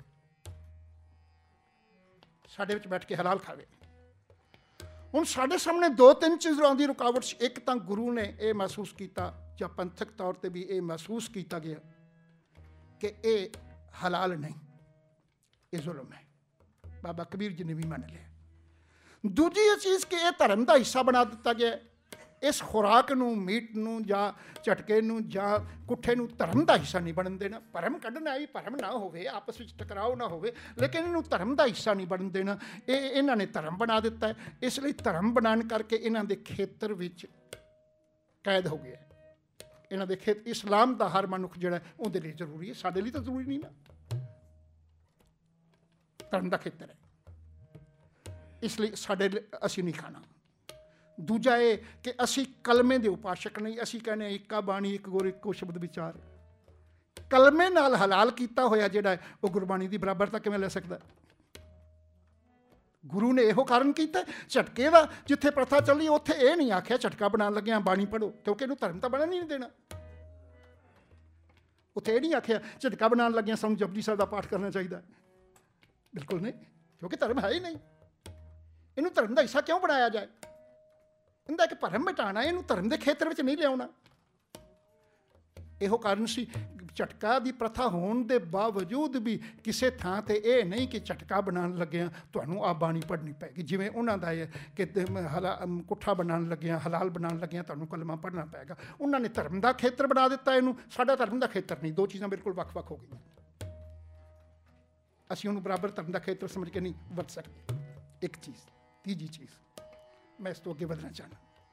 ਸਾਡੇ ਵਿੱਚ ਬੈਠ ਕੇ ਹਲਾਲ ਖਾਵੇ। ਹੁਣ ਸਾਡੇ ਸਾਹਮਣੇ ਦੋ ਤਿੰਨ ਚੀਜ਼ਾਂ ਦੀ ਰੁਕਾਵਟ ਸੀ। ਇੱਕ ਤਾਂ ਗੁਰੂ ਨੇ ਇਹ ਮਹਿਸੂਸ ਕੀਤਾ, ਜਾਂ ਪੰਥਕ ਤੌਰ 'ਤੇ ਵੀ ਇਹ ਮਹਿਸੂਸ ਕੀਤਾ ਗਿਆ ਕਿ ਇਹ ਹਲਾਲ ਨਹੀਂ, ਇਹ ਜ਼ੁਲਮ ਹੈ। ਬਾਬਾ ਕਬੀਰ ਜੀ ਨੇ ਵੀ ਮੰਨ ਲਿਆ। ਦੂਜੀ ਇਹ ਚੀਜ਼ ਕਿ ਇਹ ਧਰਮ ਦਾ ਹਿੱਸਾ ਬਣਾ ਦਿੱਤਾ ਗਿਆ। ਇਸ ਖੁਰਾਕ ਨੂੰ, ਮੀਟ ਨੂੰ ਜਾਂ ਝਟਕੇ ਨੂੰ ਜਾਂ ਕੁੱਠੇ ਨੂੰ ਧਰਮ ਦਾ ਹਿੱਸਾ ਨਹੀਂ ਬਣਨ ਦੇਣਾ। ਭਰਮ ਕੱਢਣਾ ਹੀ, ਭਰਮ ਨਾ ਹੋਵੇ, ਆਪਸ ਵਿੱਚ ਟਕਰਾਓ ਨਾ ਹੋਵੇ, ਲੇਕਿਨ ਇਹਨੂੰ ਧਰਮ ਦਾ ਹਿੱਸਾ ਨਹੀਂ ਬਣਨ ਦੇਣਾ। ਇਹ ਇਹਨਾਂ ਨੇ ਧਰਮ ਬਣਾ ਦਿੱਤਾ ਹੈ। ਇਸ ਲਈ ਧਰਮ ਬਣਾਉਣ ਕਰਕੇ ਇਹਨਾਂ ਦੇ ਖੇਤਰ ਵਿੱਚ ਕੈਦ ਹੋ ਗਿਆ। ਇਹਨਾਂ ਦੇ ਖੇਤ ਇਸਲਾਮ ਦਾ ਹਰ ਮਨੁੱਖ ਜਿਹੜਾ ਉਹਦੇ ਲਈ ਜ਼ਰੂਰੀ ਹੈ, ਸਾਡੇ ਲਈ ਤਾਂ ਜ਼ਰੂਰੀ ਨਹੀਂ ਨਾ। ਧਰਮ ਦਾ ਖੇਤਰ ਹੈ, ਇਸ ਲਈ ਸਾਡੇ ਅਸੀਂ ਨਹੀਂ ਖਾਣਾ। ਦੂਜਾ ਇਹ ਕਿ ਅਸੀਂ ਕਲਮੇ ਦੇ ਉਪਾਸ਼ਕ ਨਹੀਂ। ਅਸੀਂ ਕਹਿੰਦੇ ਹਾਂ ਇੱਕਾ ਬਾਣੀ, ਇੱਕ ਗੁਰ, ਇੱਕੋ ਸ਼ਬਦ ਵਿਚਾਰ। ਕਲਮੇ ਨਾਲ ਹਲਾਲ ਕੀਤਾ ਹੋਇਆ ਜਿਹੜਾ ਹੈ ਉਹ ਗੁਰਬਾਣੀ ਦੀ ਬਰਾਬਰਤਾ ਕਿਵੇਂ ਲੈ ਸਕਦਾ? ਗੁਰੂ ਨੇ ਇਹੋ ਕਾਰਨ ਕੀਤਾ। ਝਟਕੇ ਦਾ ਜਿੱਥੇ ਪ੍ਰਥਾ ਚੱਲੀ ਉੱਥੇ ਇਹ ਨਹੀਂ ਆਖਿਆ ਝਟਕਾ ਬਣਾਉਣ ਲੱਗਿਆ ਬਾਣੀ ਪੜ੍ਹੋ, ਕਿਉਂਕਿ ਇਹਨੂੰ ਧਰਮ ਤਾਂ ਬਣਨ ਹੀ ਨਹੀਂ ਦੇਣਾ। ਉੱਥੇ ਇਹ ਨਹੀਂ ਆਖਿਆ ਝਟਕਾ ਬਣਾਉਣ ਲੱਗਿਆ ਸਾਨੂੰ ਜਪਜੀ ਸਾਹਿਬ ਦਾ ਪਾਠ ਕਰਨਾ ਚਾਹੀਦਾ, ਬਿਲਕੁਲ ਨਹੀਂ, ਕਿਉਂਕਿ ਧਰਮ ਹੈ ਹੀ ਨਹੀਂ। ਇਹਨੂੰ ਧਰਮ ਦਾ ਹਿੱਸਾ ਕਿਉਂ ਬਣਾਇਆ ਜਾਏ? ਇਹਦਾ ਇੱਕ ਭਰਮ ਮਿਟਾਉਣਾ, ਇਹਨੂੰ ਧਰਮ ਦੇ ਖੇਤਰ ਵਿੱਚ ਨਹੀਂ ਲਿਆਉਣਾ। ਇਹੋ ਕਾਰਨ ਸੀ। ਝਟਕਾ ਦੀ ਪ੍ਰਥਾ ਹੋਣ ਦੇ ਬਾਵਜੂਦ ਵੀ ਕਿਸੇ ਥਾਂ 'ਤੇ ਇਹ ਨਹੀਂ ਕਿ ਝਟਕਾ ਬਣਾਉਣ ਲੱਗਿਆ ਤੁਹਾਨੂੰ ਆਹ ਬਾਣੀ ਪੜ੍ਹਨੀ ਪਏਗੀ, ਜਿਵੇਂ ਉਹਨਾਂ ਦਾ ਇਹ ਕਿ ਹਲਾ ਕੁੱਠਾ ਬਣਾਉਣ ਲੱਗਿਆ, ਹਲਾਲ ਬਣਾਉਣ ਲੱਗਿਆ ਤੁਹਾਨੂੰ ਕਲਮਾ ਪੜ੍ਹਨਾ ਪਏਗਾ। ਉਹਨਾਂ ਨੇ ਧਰਮ ਦਾ ਖੇਤਰ ਬਣਾ ਦਿੱਤਾ ਇਹਨੂੰ। ਸਾਡਾ ਧਰਮ ਦਾ ਖੇਤਰ ਨਹੀਂ। ਦੋ ਚੀਜ਼ਾਂ ਬਿਲਕੁਲ ਵੱਖ-ਵੱਖ ਹੋ ਗਈਆਂ। ਅਸੀਂ ਉਹਨੂੰ ਬਰਾਬਰ ਧਰਮ ਦਾ ਖੇਤਰ ਸਮਝ ਕੇ ਨਹੀਂ ਵਰਤ ਸਕਦੇ। ਇੱਕ ਚੀਜ਼। ਤੀਜੀ ਚੀਜ਼ ਮੈਂ ਇਸ ਤੋਂ ਅੱਗੇ ਵਧਣਾ ਚਾਹੁੰਦਾ,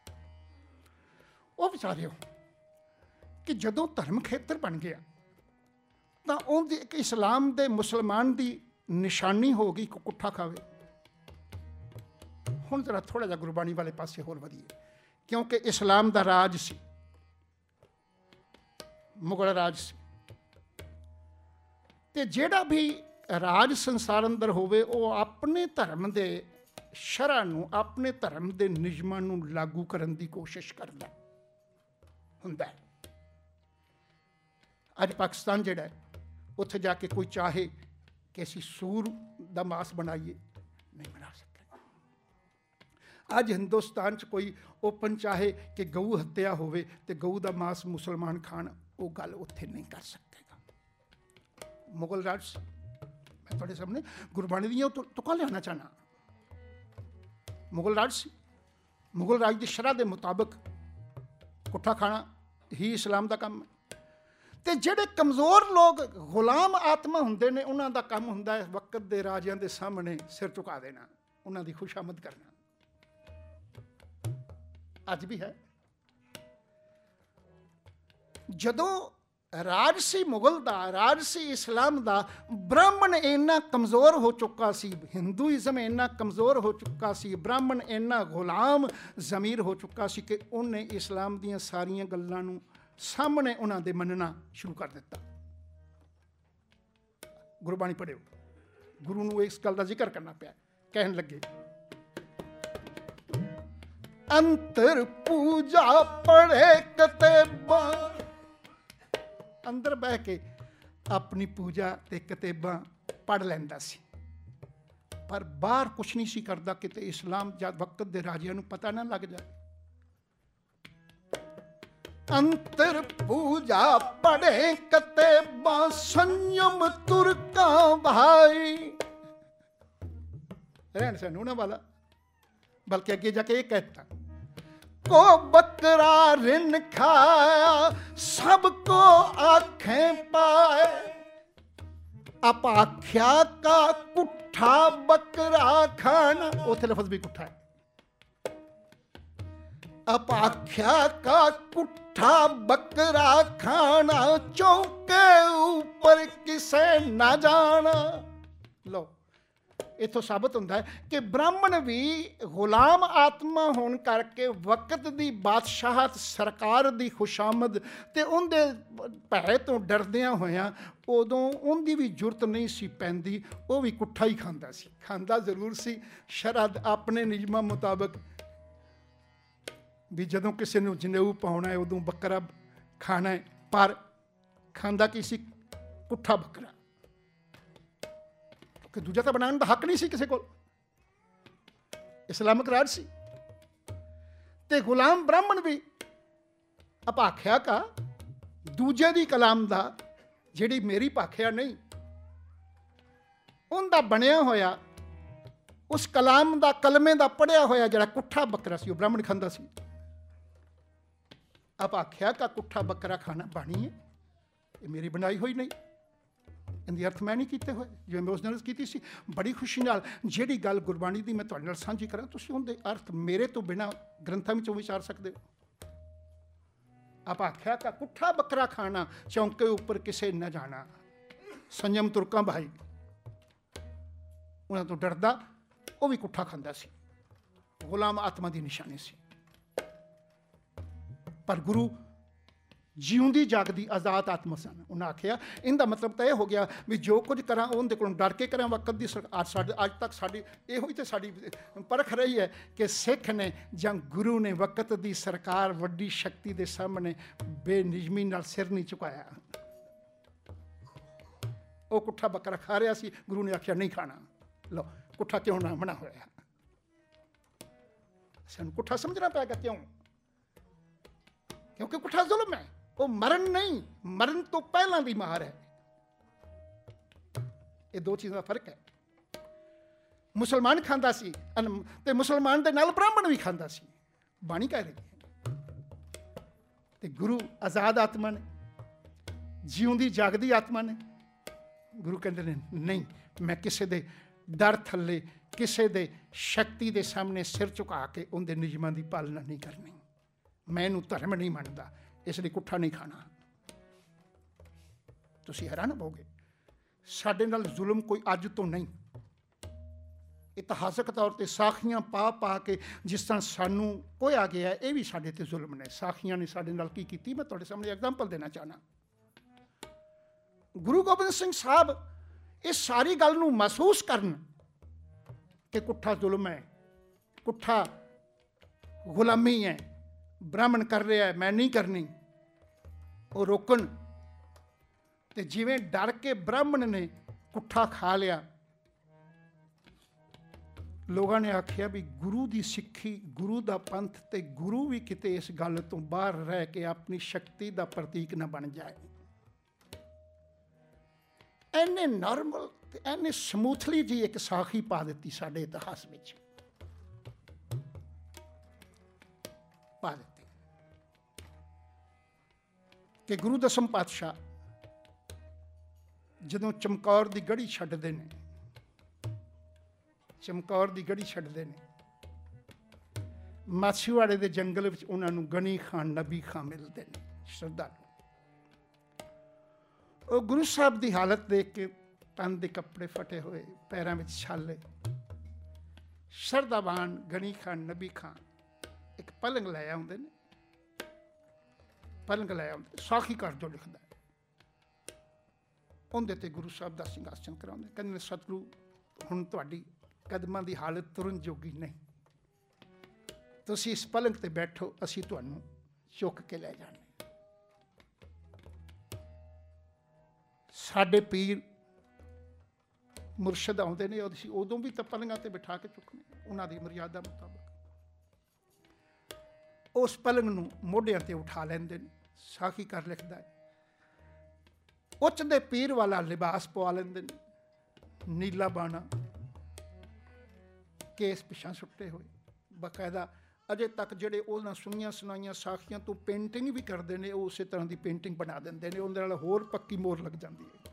ਉਹ ਵਿਚਾਰਿਓ ਕਿ ਜਦੋਂ ਧਰਮ ਖੇਤਰ ਬਣ ਗਿਆ ਤਾਂ ਉਹਦੀ ਇੱਕ ਇਸਲਾਮ ਦੇ ਮੁਸਲਮਾਨ ਦੀ ਨਿਸ਼ਾਨੀ ਹੋ ਗਈ ਕਿ ਕੁੱਠਾ ਖਾਵੇ। ਹੁਣ ਜ਼ਰਾ ਥੋੜ੍ਹਾ ਜਿਹਾ ਗੁਰਬਾਣੀ ਵਾਲੇ ਪਾਸੇ ਹੋਰ ਵਧੀਏ, ਕਿਉਂਕਿ ਇਸਲਾਮ ਦਾ ਰਾਜ ਸੀ, ਮੁਗਲ ਰਾਜ ਸੀ, ਤੇ ਜਿਹੜਾ ਵੀ ਰਾਜ ਸੰਸਾਰ ਅੰਦਰ ਹੋਵੇ ਉਹ ਆਪਣੇ ਧਰਮ ਦੇ ਸ਼ਰ੍ਹਾ ਨੂੰ, ਆਪਣੇ ਧਰਮ ਦੇ ਨਿਯਮਾਂ ਨੂੰ ਲਾਗੂ ਕਰਨ ਦੀ ਕੋਸ਼ਿਸ਼ ਕਰਦਾ ਹੁੰਦਾ ਹੈ। ਅੱਜ ਪਾਕਿਸਤਾਨ ਜਿਹੜਾ ਹੈ ਉੱਥੇ ਜਾ ਕੇ ਕੋਈ ਚਾਹੇ ਕਿ ਅਸੀਂ ਸੂਰ ਦਾ ਮਾਸ ਬਣਾਈਏ, ਨਹੀਂ ਬਣਾ ਸਕਦਾ। ਅੱਜ ਹਿੰਦੁਸਤਾਨ 'ਚ ਕੋਈ ਓਪਨ ਚਾਹੇ ਕਿ ਗਊ ਹੱਤਿਆ ਹੋਵੇ ਤੇ ਗਊ ਦਾ ਮਾਸ ਮੁਸਲਮਾਨ ਖਾਣ, ਉਹ ਗੱਲ ਉੱਥੇ ਨਹੀਂ ਕਰ ਸਕੇਗਾ। ਮੁਗਲ ਰਾਜ, ਮੈਂ ਤੁਹਾਡੇ ਸਾਹਮਣੇ ਗੁਰਬਾਣੀ ਦੀਆਂ ਤੁਕਾਂ ਲਿਆਉਣਾ ਚਾਹੁੰਦਾ। ਮੁਗਲ ਰਾਜ ਸੀ। ਮੁਗਲ ਰਾਜ ਦੀ ਸ਼ਰ੍ਹਾ ਦੇ ਮੁਤਾਬਕ ਕੁੱਠਾ ਖਾਣਾ ਹੀ ਇਸਲਾਮ ਦਾ ਕੰਮ ਹੈ। ਤੇ ਜਿਹੜੇ ਕਮਜ਼ੋਰ ਲੋਕ ਗੁਲਾਮ ਆਤਮਾ ਹੁੰਦੇ ਨੇ, ਉਹਨਾਂ ਦਾ ਕੰਮ ਹੁੰਦਾ ਹੈ ਵਕਤ ਦੇ ਰਾਜਿਆਂ ਦੇ ਸਾਹਮਣੇ ਸਿਰ ਝੁਕਾ ਦੇਣਾ, ਉਹਨਾਂ ਦੀ ਖੁਸ਼ਾਮਦ ਕਰਨਾ। ਅੱਜ ਵੀ ਹੈ। ਜਦੋਂ ਰਾਜ ਸੀ ਮੁਗਲ ਦਾ, ਰਾਜ ਸੀ ਇਸਲਾਮ ਦਾ, ਬ੍ਰਾਹਮਣ ਇੰਨਾ ਕਮਜ਼ੋਰ ਹੋ ਚੁੱਕਾ ਸੀ, ਹਿੰਦੂਇਜ਼ਮ ਇੰਨਾ ਕਮਜ਼ੋਰ ਹੋ ਚੁੱਕਾ ਸੀ, ਬ੍ਰਾਹਮਣ ਇੰਨਾ ਗੁਲਾਮ ਜ਼ਮੀਰ ਹੋ ਚੁੱਕਾ ਸੀ ਕਿ ਉਹਨੇ ਇਸਲਾਮ ਦੀਆਂ ਸਾਰੀਆਂ ਗੱਲਾਂ ਨੂੰ ਸਾਹਮਣੇ ਉਹਨਾਂ ਦੇ ਮੰਨਣਾ ਸ਼ੁਰੂ ਕਰ ਦਿੱਤਾ। ਗੁਰਬਾਣੀ ਪੜ੍ਹਿਓ, ਗੁਰੂ ਨੂੰ ਇਸ ਗੱਲ ਦਾ ਜ਼ਿਕਰ ਕਰਨਾ ਪਿਆ। ਕਹਿਣ ਲੱਗੇ, ਅੰਤਰ ਪੂਜਾ ਪੜ੍ਹੇ ਕਤੇਬਾਂ। ਅੰਦਰ ਬਹਿ ਕੇ ਆਪਣੀ ਪੂਜਾ ਤੇ ਕਿਤਾਬਾਂ ਪੜ੍ਹ ਲੈਂਦਾ ਸੀ, ਪਰ ਬਾਹਰ ਕੁਛ ਨਹੀਂ ਸੀ ਕਰਦਾ ਕਿਤੇ ਇਸਲਾਮ ਜਦ ਵਕਤ ਦੇ ਰਾਜਿਆਂ ਨੂੰ ਪਤਾ ਨਾ ਲੱਗ ਜਾਏ। ਅੰਤਰ ਪੂਜਾ ਪੜ੍ਹੇ ਕਤੇਬਾਂ, ਸੰਯਮ ਤੁਰਕਾਂ ਭਾਈ। ਰਹਿਣ ਸਹਿਣ ਉਹਨਾਂ ਵਾਲਾ, ਬਲਕਿ ਅੱਗੇ ਜਾ ਕੇ ਇਹ ਕਹਿਤਾ, को बकरा रिन खाया सबको आंखें पाए। अपाख्या का कुट्ठा बकरा खाना, उथे लफ्ज भी कुट्ठा है। अपाख्या का कुट्ठा बकरा खाना, चौके ऊपर किसे न जाना। लो ਇੱਥੋਂ ਸਾਬਤ ਹੁੰਦਾ ਹੈ ਕਿ ਬ੍ਰਾਹਮਣ ਵੀ ਗੁਲਾਮ ਆਤਮਾ ਹੋਣ ਕਰਕੇ ਵਕਤ ਦੀ ਬਾਦਸ਼ਾਹਤ, ਸਰਕਾਰ ਦੀ ਖੁਸ਼ਾਮਦ ਅਤੇ ਉਹਦੇ ਭੈ ਤੋਂ ਡਰਦਿਆਂ ਹੋਇਆਂ ਉਦੋਂ ਉਹਦੀ ਵੀ ਜ਼ਰੂਰਤ ਨਹੀਂ ਸੀ ਪੈਂਦੀ, ਉਹ ਵੀ ਕੁੱਠਾ ਹੀ ਖਾਂਦਾ ਸੀ। ਖਾਂਦਾ ਜ਼ਰੂਰ ਸੀ ਸ਼ਰਅ ਆਪਣੇ ਨਿਯਮਾਂ ਮੁਤਾਬਕ, ਵੀ ਜਦੋਂ ਕਿਸੇ ਨੂੰ ਜਨੇਊ ਪਾਉਣਾ ਹੈ ਉਦੋਂ ਬੱਕਰਾ ਖਾਣਾ ਹੈ, ਪਰ ਖਾਂਦਾ ਕੀ ਸੀ? ਕੁੱਠਾ ਬੱਕਰਾ। ਕਿ ਦੂਜਾ ਤਾਂ ਬਣਾਉਣ ਦਾ ਹੱਕ ਨਹੀਂ ਸੀ ਕਿਸੇ ਕੋਲ, ਇਸਲਾਮਿਕ ਰਾਜ ਸੀ। ਤੇ ਗੁਲਾਮ ਬ੍ਰਾਹਮਣ ਵੀ ਅਭਾਖਿਆ ਕਾ, ਦੂਜੇ ਦੀ ਕਲਾਮ ਦਾ, ਜਿਹੜੀ ਮੇਰੀ ਭਾਖਿਆ ਨਹੀਂ, ਉਹਦਾ ਬਣਿਆ ਹੋਇਆ, ਉਸ ਕਲਾਮ ਦਾ, ਕਲਮੇ ਦਾ ਪੜ੍ਹਿਆ ਹੋਇਆ ਜਿਹੜਾ ਕੁੱਠਾ ਬੱਕਰਾ ਸੀ, ਉਹ ਬ੍ਰਾਹਮਣ ਖਾਂਦਾ ਸੀ। ਅਭਾਖਿਆ ਕਾ ਕੁੱਠਾ ਬੱਕਰਾ ਖਾਣਾ ਬਾਣੀ ਹੈ, ਇਹ ਮੇਰੀ ਬਣਾਈ ਹੋਈ ਨਹੀਂ, ਇਹਦੇ ਅਰਥ ਮੈਂ ਨਹੀਂ ਕੀਤੇ ਹੋਏ, ਜਿਵੇਂ ਮੈਂ ਉਸ ਨਾਲ ਕੀਤੀ ਸੀ। ਬੜੀ ਖੁਸ਼ੀ ਨਾਲ ਜਿਹੜੀ ਗੱਲ ਗੁਰਬਾਣੀ ਦੀ ਮੈਂ ਤੁਹਾਡੇ ਨਾਲ ਸਾਂਝੀ ਕਰਾਂ, ਤੁਸੀਂ ਉਹਦੇ ਅਰਥ ਮੇਰੇ ਤੋਂ ਬਿਨਾਂ ਗ੍ਰੰਥਾਂ ਵਿੱਚੋਂ ਵਿਚਾਰ ਸਕਦੇ ਹੋ। ਆਪ ਆਖਿਆ ਕਾ ਕੁੱਠਾ ਬੱਕਰਾ ਖਾਣਾ, ਚੌਂਕੇ ਉੱਪਰ ਕਿਸੇ ਨਾ ਜਾਣਾ, ਸੰਜਮ ਤੁਰਕਾਂ ਭਾਈ। ਉਹਨਾਂ ਤੋਂ ਡਰਦਾ ਉਹ ਵੀ ਕੁੱਠਾ ਖਾਂਦਾ ਸੀ, ਗੁਲਾਮ ਆਤਮਾ ਦੀ ਨਿਸ਼ਾਨੀ ਸੀ। ਪਰ ਗੁਰੂ ਜਿਉਂਦੀ ਜਾਗਦੀ ਆਜ਼ਾਦ ਆਤਮਾ ਸਨ। ਉਹਨਾਂ ਆਖਿਆ ਇਹਦਾ ਮਤਲਬ ਤਾਂ ਇਹ ਹੋ ਗਿਆ ਵੀ ਜੋ ਕੁਝ ਕਰਾਂ ਉਹਦੇ ਕੋਲੋਂ ਡਰ ਕੇ ਕਰਾਂ। ਵਕਤ ਦੀ ਸਰਕਾਰ ਸਾਡੇ ਅੱਜ ਤੱਕ ਸਾਡੀ ਇਹੋ ਹੀ ਤਾਂ ਸਾਡੀ ਪਰਖ ਰਹੀ ਹੈ ਕਿ ਸਿੱਖ ਨੇ ਜਾਂ ਗੁਰੂ ਨੇ ਵਕਤ ਦੀ ਸਰਕਾਰ, ਵੱਡੀ ਸ਼ਕਤੀ ਦੇ ਸਾਹਮਣੇ ਬੇਨਿਯਮੀ ਨਾਲ ਸਿਰ ਨਹੀਂ ਝੁਕਾਇਆ। ਉਹ ਕੁੱਠਾ ਬੱਕਰਾ ਖਾ ਰਿਹਾ ਸੀ, ਗੁਰੂ ਨੇ ਆਖਿਆ ਨਹੀਂ ਖਾਣਾ। ਲਓ, ਕੁੱਠਾ ਕਿਉਂ ਨਾ ਮਨਾ ਹੋਇਆ? ਸਾਨੂੰ ਕੁੱਠਾ ਸਮਝਣਾ ਪਏਗਾ। ਕਿਉਂ? ਕਿਉਂਕਿ ਕੁੱਠਾ ਜ਼ੁਲਮ ਹੈ, ਉਹ ਮਰਨ ਨਹੀਂ, ਮਰਨ ਤੋਂ ਪਹਿਲਾਂ ਦੀ ਮਾਰ ਹੈ। ਇਹ ਦੋ ਚੀਜ਼ਾਂ ਦਾ ਫਰਕ ਹੈ। ਮੁਸਲਮਾਨ ਖਾਂਦਾ ਸੀ ਤੇ ਮੁਸਲਮਾਨ ਦੇ ਨਾਲ ਬ੍ਰਾਹਮਣ ਵੀ ਖਾਂਦਾ ਸੀ, ਬਾਣੀ ਕਹਿ ਰਹੀ ਹੈ। ਤੇ ਗੁਰੂ ਆਜ਼ਾਦ ਆਤਮਾ ਨੇ, ਜਿਉਂਦੀ ਜਾਗਦੀ ਆਤਮਾ ਨੇ। ਗੁਰੂ ਕਹਿੰਦੇ ਨੇ ਨਹੀਂ, ਮੈਂ ਕਿਸੇ ਦੇ ਡਰ ਥੱਲੇ, ਕਿਸੇ ਦੇ ਸ਼ਕਤੀ ਦੇ ਸਾਹਮਣੇ ਸਿਰ ਝੁਕਾ ਕੇ ਉਹਦੇ ਨਿਯਮਾਂ ਦੀ ਪਾਲਣਾ ਨਹੀਂ ਕਰਨੀ। ਮੈਂ ਇਹਨੂੰ ਧਰਮ ਨਹੀਂ ਮੰਨਦਾ, ਇਸ ਲਈ ਕੁੱਠਾ ਨਹੀਂ ਖਾਣਾ। ਤੁਸੀਂ ਹੈਰਾਨ ਹੋਵੋਗੇ, ਸਾਡੇ ਨਾਲ ਜ਼ੁਲਮ ਕੋਈ ਅੱਜ ਤੋਂ ਨਹੀਂ। ਇਤਿਹਾਸਕ ਤੌਰ 'ਤੇ ਸਾਖੀਆਂ ਪਾ ਪਾ ਕੇ ਜਿਸ ਤਰ੍ਹਾਂ ਸਾਨੂੰ ਕੋਇਆ ਗਿਆ, ਇਹ ਵੀ ਸਾਡੇ 'ਤੇ ਜ਼ੁਲਮ ਨੇ। ਸਾਖੀਆਂ ਨੇ ਸਾਡੇ ਨਾਲ ਕੀ ਕੀਤੀ, ਮੈਂ ਤੁਹਾਡੇ ਸਾਹਮਣੇ ਐਗਜ਼ਾਮਪਲ ਦੇਣਾ ਚਾਹੁੰਦਾ। ਗੁਰੂ ਗੋਬਿੰਦ ਸਿੰਘ ਸਾਹਿਬ ਇਸ ਸਾਰੀ ਗੱਲ ਨੂੰ ਮਹਿਸੂਸ ਕਰਨ ਕਿ ਕੁੱਠਾ ਜ਼ੁਲਮ ਹੈ, ਕੁੱਠਾ ਗੁਲਾਮੀ ਹੈ, ਬ੍ਰਾਹਮਣ ਕਰ ਰਿਹਾ, ਮੈਂ ਨਹੀਂ ਕਰਨੀ, ਉਹ ਰੋਕਣ। ਤੇ ਜਿਵੇਂ ਡਰ ਕੇ ਬ੍ਰਾਹਮਣ ਨੇ ਕੁੱਠਾ ਖਾ ਲਿਆ, ਲੋਕਾਂ ਨੇ ਆਖਿਆ ਵੀ ਗੁਰੂ ਦੀ ਸਿੱਖੀ, ਗੁਰੂ ਦਾ ਪੰਥ, ਤੇ ਗੁਰੂ ਵੀ ਕਿਤੇ ਇਸ ਗੱਲ ਤੋਂ ਬਾਹਰ ਰਹਿ ਕੇ ਆਪਣੀ ਸ਼ਕਤੀ ਦਾ ਪ੍ਰਤੀਕ ਨਾ ਬਣ ਜਾਏ। ਐਨੇ ਨਾਰਮਲ ਤੇ ਐਨੇ ਸਮੂਥਲੀ ਜੀ ਇੱਕ ਸਾਖੀ ਪਾ ਦਿੱਤੀ ਸਾਡੇ ਇਤਿਹਾਸ ਵਿੱਚ, ਪਾ ਦਿੱਤੀ ਕਿ ਗੁਰੂ ਦਸਮ ਪਾਤਸ਼ਾਹ ਜਦੋਂ ਚਮਕੌਰ ਦੀ ਗੜੀ ਛੱਡਦੇ ਨੇ, ਚਮਕੌਰ ਦੀ ਗੜੀ ਛੱਡਦੇ ਨੇ, ਮਾਛੀਵਾੜੇ ਦੇ ਜੰਗਲ ਵਿੱਚ ਉਹਨਾਂ ਨੂੰ ਗਨੀ ਖਾਨ, ਨਬੀ ਖਾਨ ਮਿਲਦੇ ਨੇ, ਸ਼ਰਧਾਲੂ। ਉਹ ਗੁਰੂ ਸਾਹਿਬ ਦੀ ਹਾਲਤ ਦੇਖ ਕੇ ਤਨ ਦੇ ਕੱਪੜੇ ਫਟੇ ਹੋਏ, ਪੈਰਾਂ ਵਿੱਚ ਛਾਲੇ, ਸ਼ਰਧਾਵਾਨ ਗਨੀ ਖਾਨ, ਨਬੀ ਖਾਨ ਇੱਕ ਪਲੰਗ ਲੈ ਆਉਂਦੇ ਨੇ। ਪਲੰਗ ਲੈ ਆਉਂਦੇ, ਸਾਖੀ ਕਰ ਜੋ ਲਿਖਦਾ, ਉਹਦੇ ਤੇ ਗੁਰੂ ਸਾਹਿਬ ਦਾ ਸਿੰਘਾਸਨ ਕਰਾਉਂਦੇ। ਕਹਿੰਦੇ ਸਤਿਗੁਰੂ, ਹੁਣ ਤੁਹਾਡੀ ਕਦਮਾਂ ਦੀ ਹਾਲਤ ਤੁਰਨ ਜੋਗੀ ਨਹੀਂ, ਤੁਸੀਂ ਇਸ ਪਲੰਗ ਤੇ ਬੈਠੋ, ਅਸੀਂ ਤੁਹਾਨੂੰ ਚੁੱਕ ਕੇ ਲੈ ਜਾਣਾ। ਸਾਡੇ ਪੀਰ ਮੁਰਸ਼ਦ ਆਉਂਦੇ ਨੇ, ਅਸੀਂ ਉਦੋਂ ਵੀ ਤਾਂ ਪਲੰਗਾਂ ਤੇ ਬਿਠਾ ਕੇ ਚੁੱਕਣੇ, ਉਹਨਾਂ ਦੀ ਮਰਿਆਦਾ ਮੁਤਾਬਕ। ਉਸ ਪਲੰਗ ਨੂੰ ਮੋਢਿਆਂ ਤੇ ਉਠਾ ਲੈਂਦੇ ਨੇ। ਸਾਖੀ ਕਰ ਲਿਖਦਾ ਹੈ, ਉੱਚ ਦੇ ਪੀਰ ਵਾਲਾ ਲਿਬਾਸ ਪਵਾ ਲੈਂਦੇ ਨੇ, ਨੀਲਾ ਬਾਣਾ, ਕੇਸ ਪਿਛਾਂ ਸੁੱਟੇ ਹੋਏ, ਬਾਕਾਇਦਾ ਅਜੇ ਤੱਕ ਜਿਹੜੇ ਉਹਨਾਂ ਸੁਣੀਆਂ ਸੁਣਾਈਆਂ ਸਾਖੀਆਂ ਤੋਂ ਪੇਂਟਿੰਗ ਵੀ ਕਰਦੇ ਨੇ, ਉਹ ਉਸੇ ਤਰ੍ਹਾਂ ਦੀ ਪੇਂਟਿੰਗ ਬਣਾ ਦਿੰਦੇ ਨੇ, ਉਹਦੇ ਨਾਲ ਹੋਰ ਪੱਕੀ ਮੋਹਰ ਲੱਗ ਜਾਂਦੀ ਹੈ।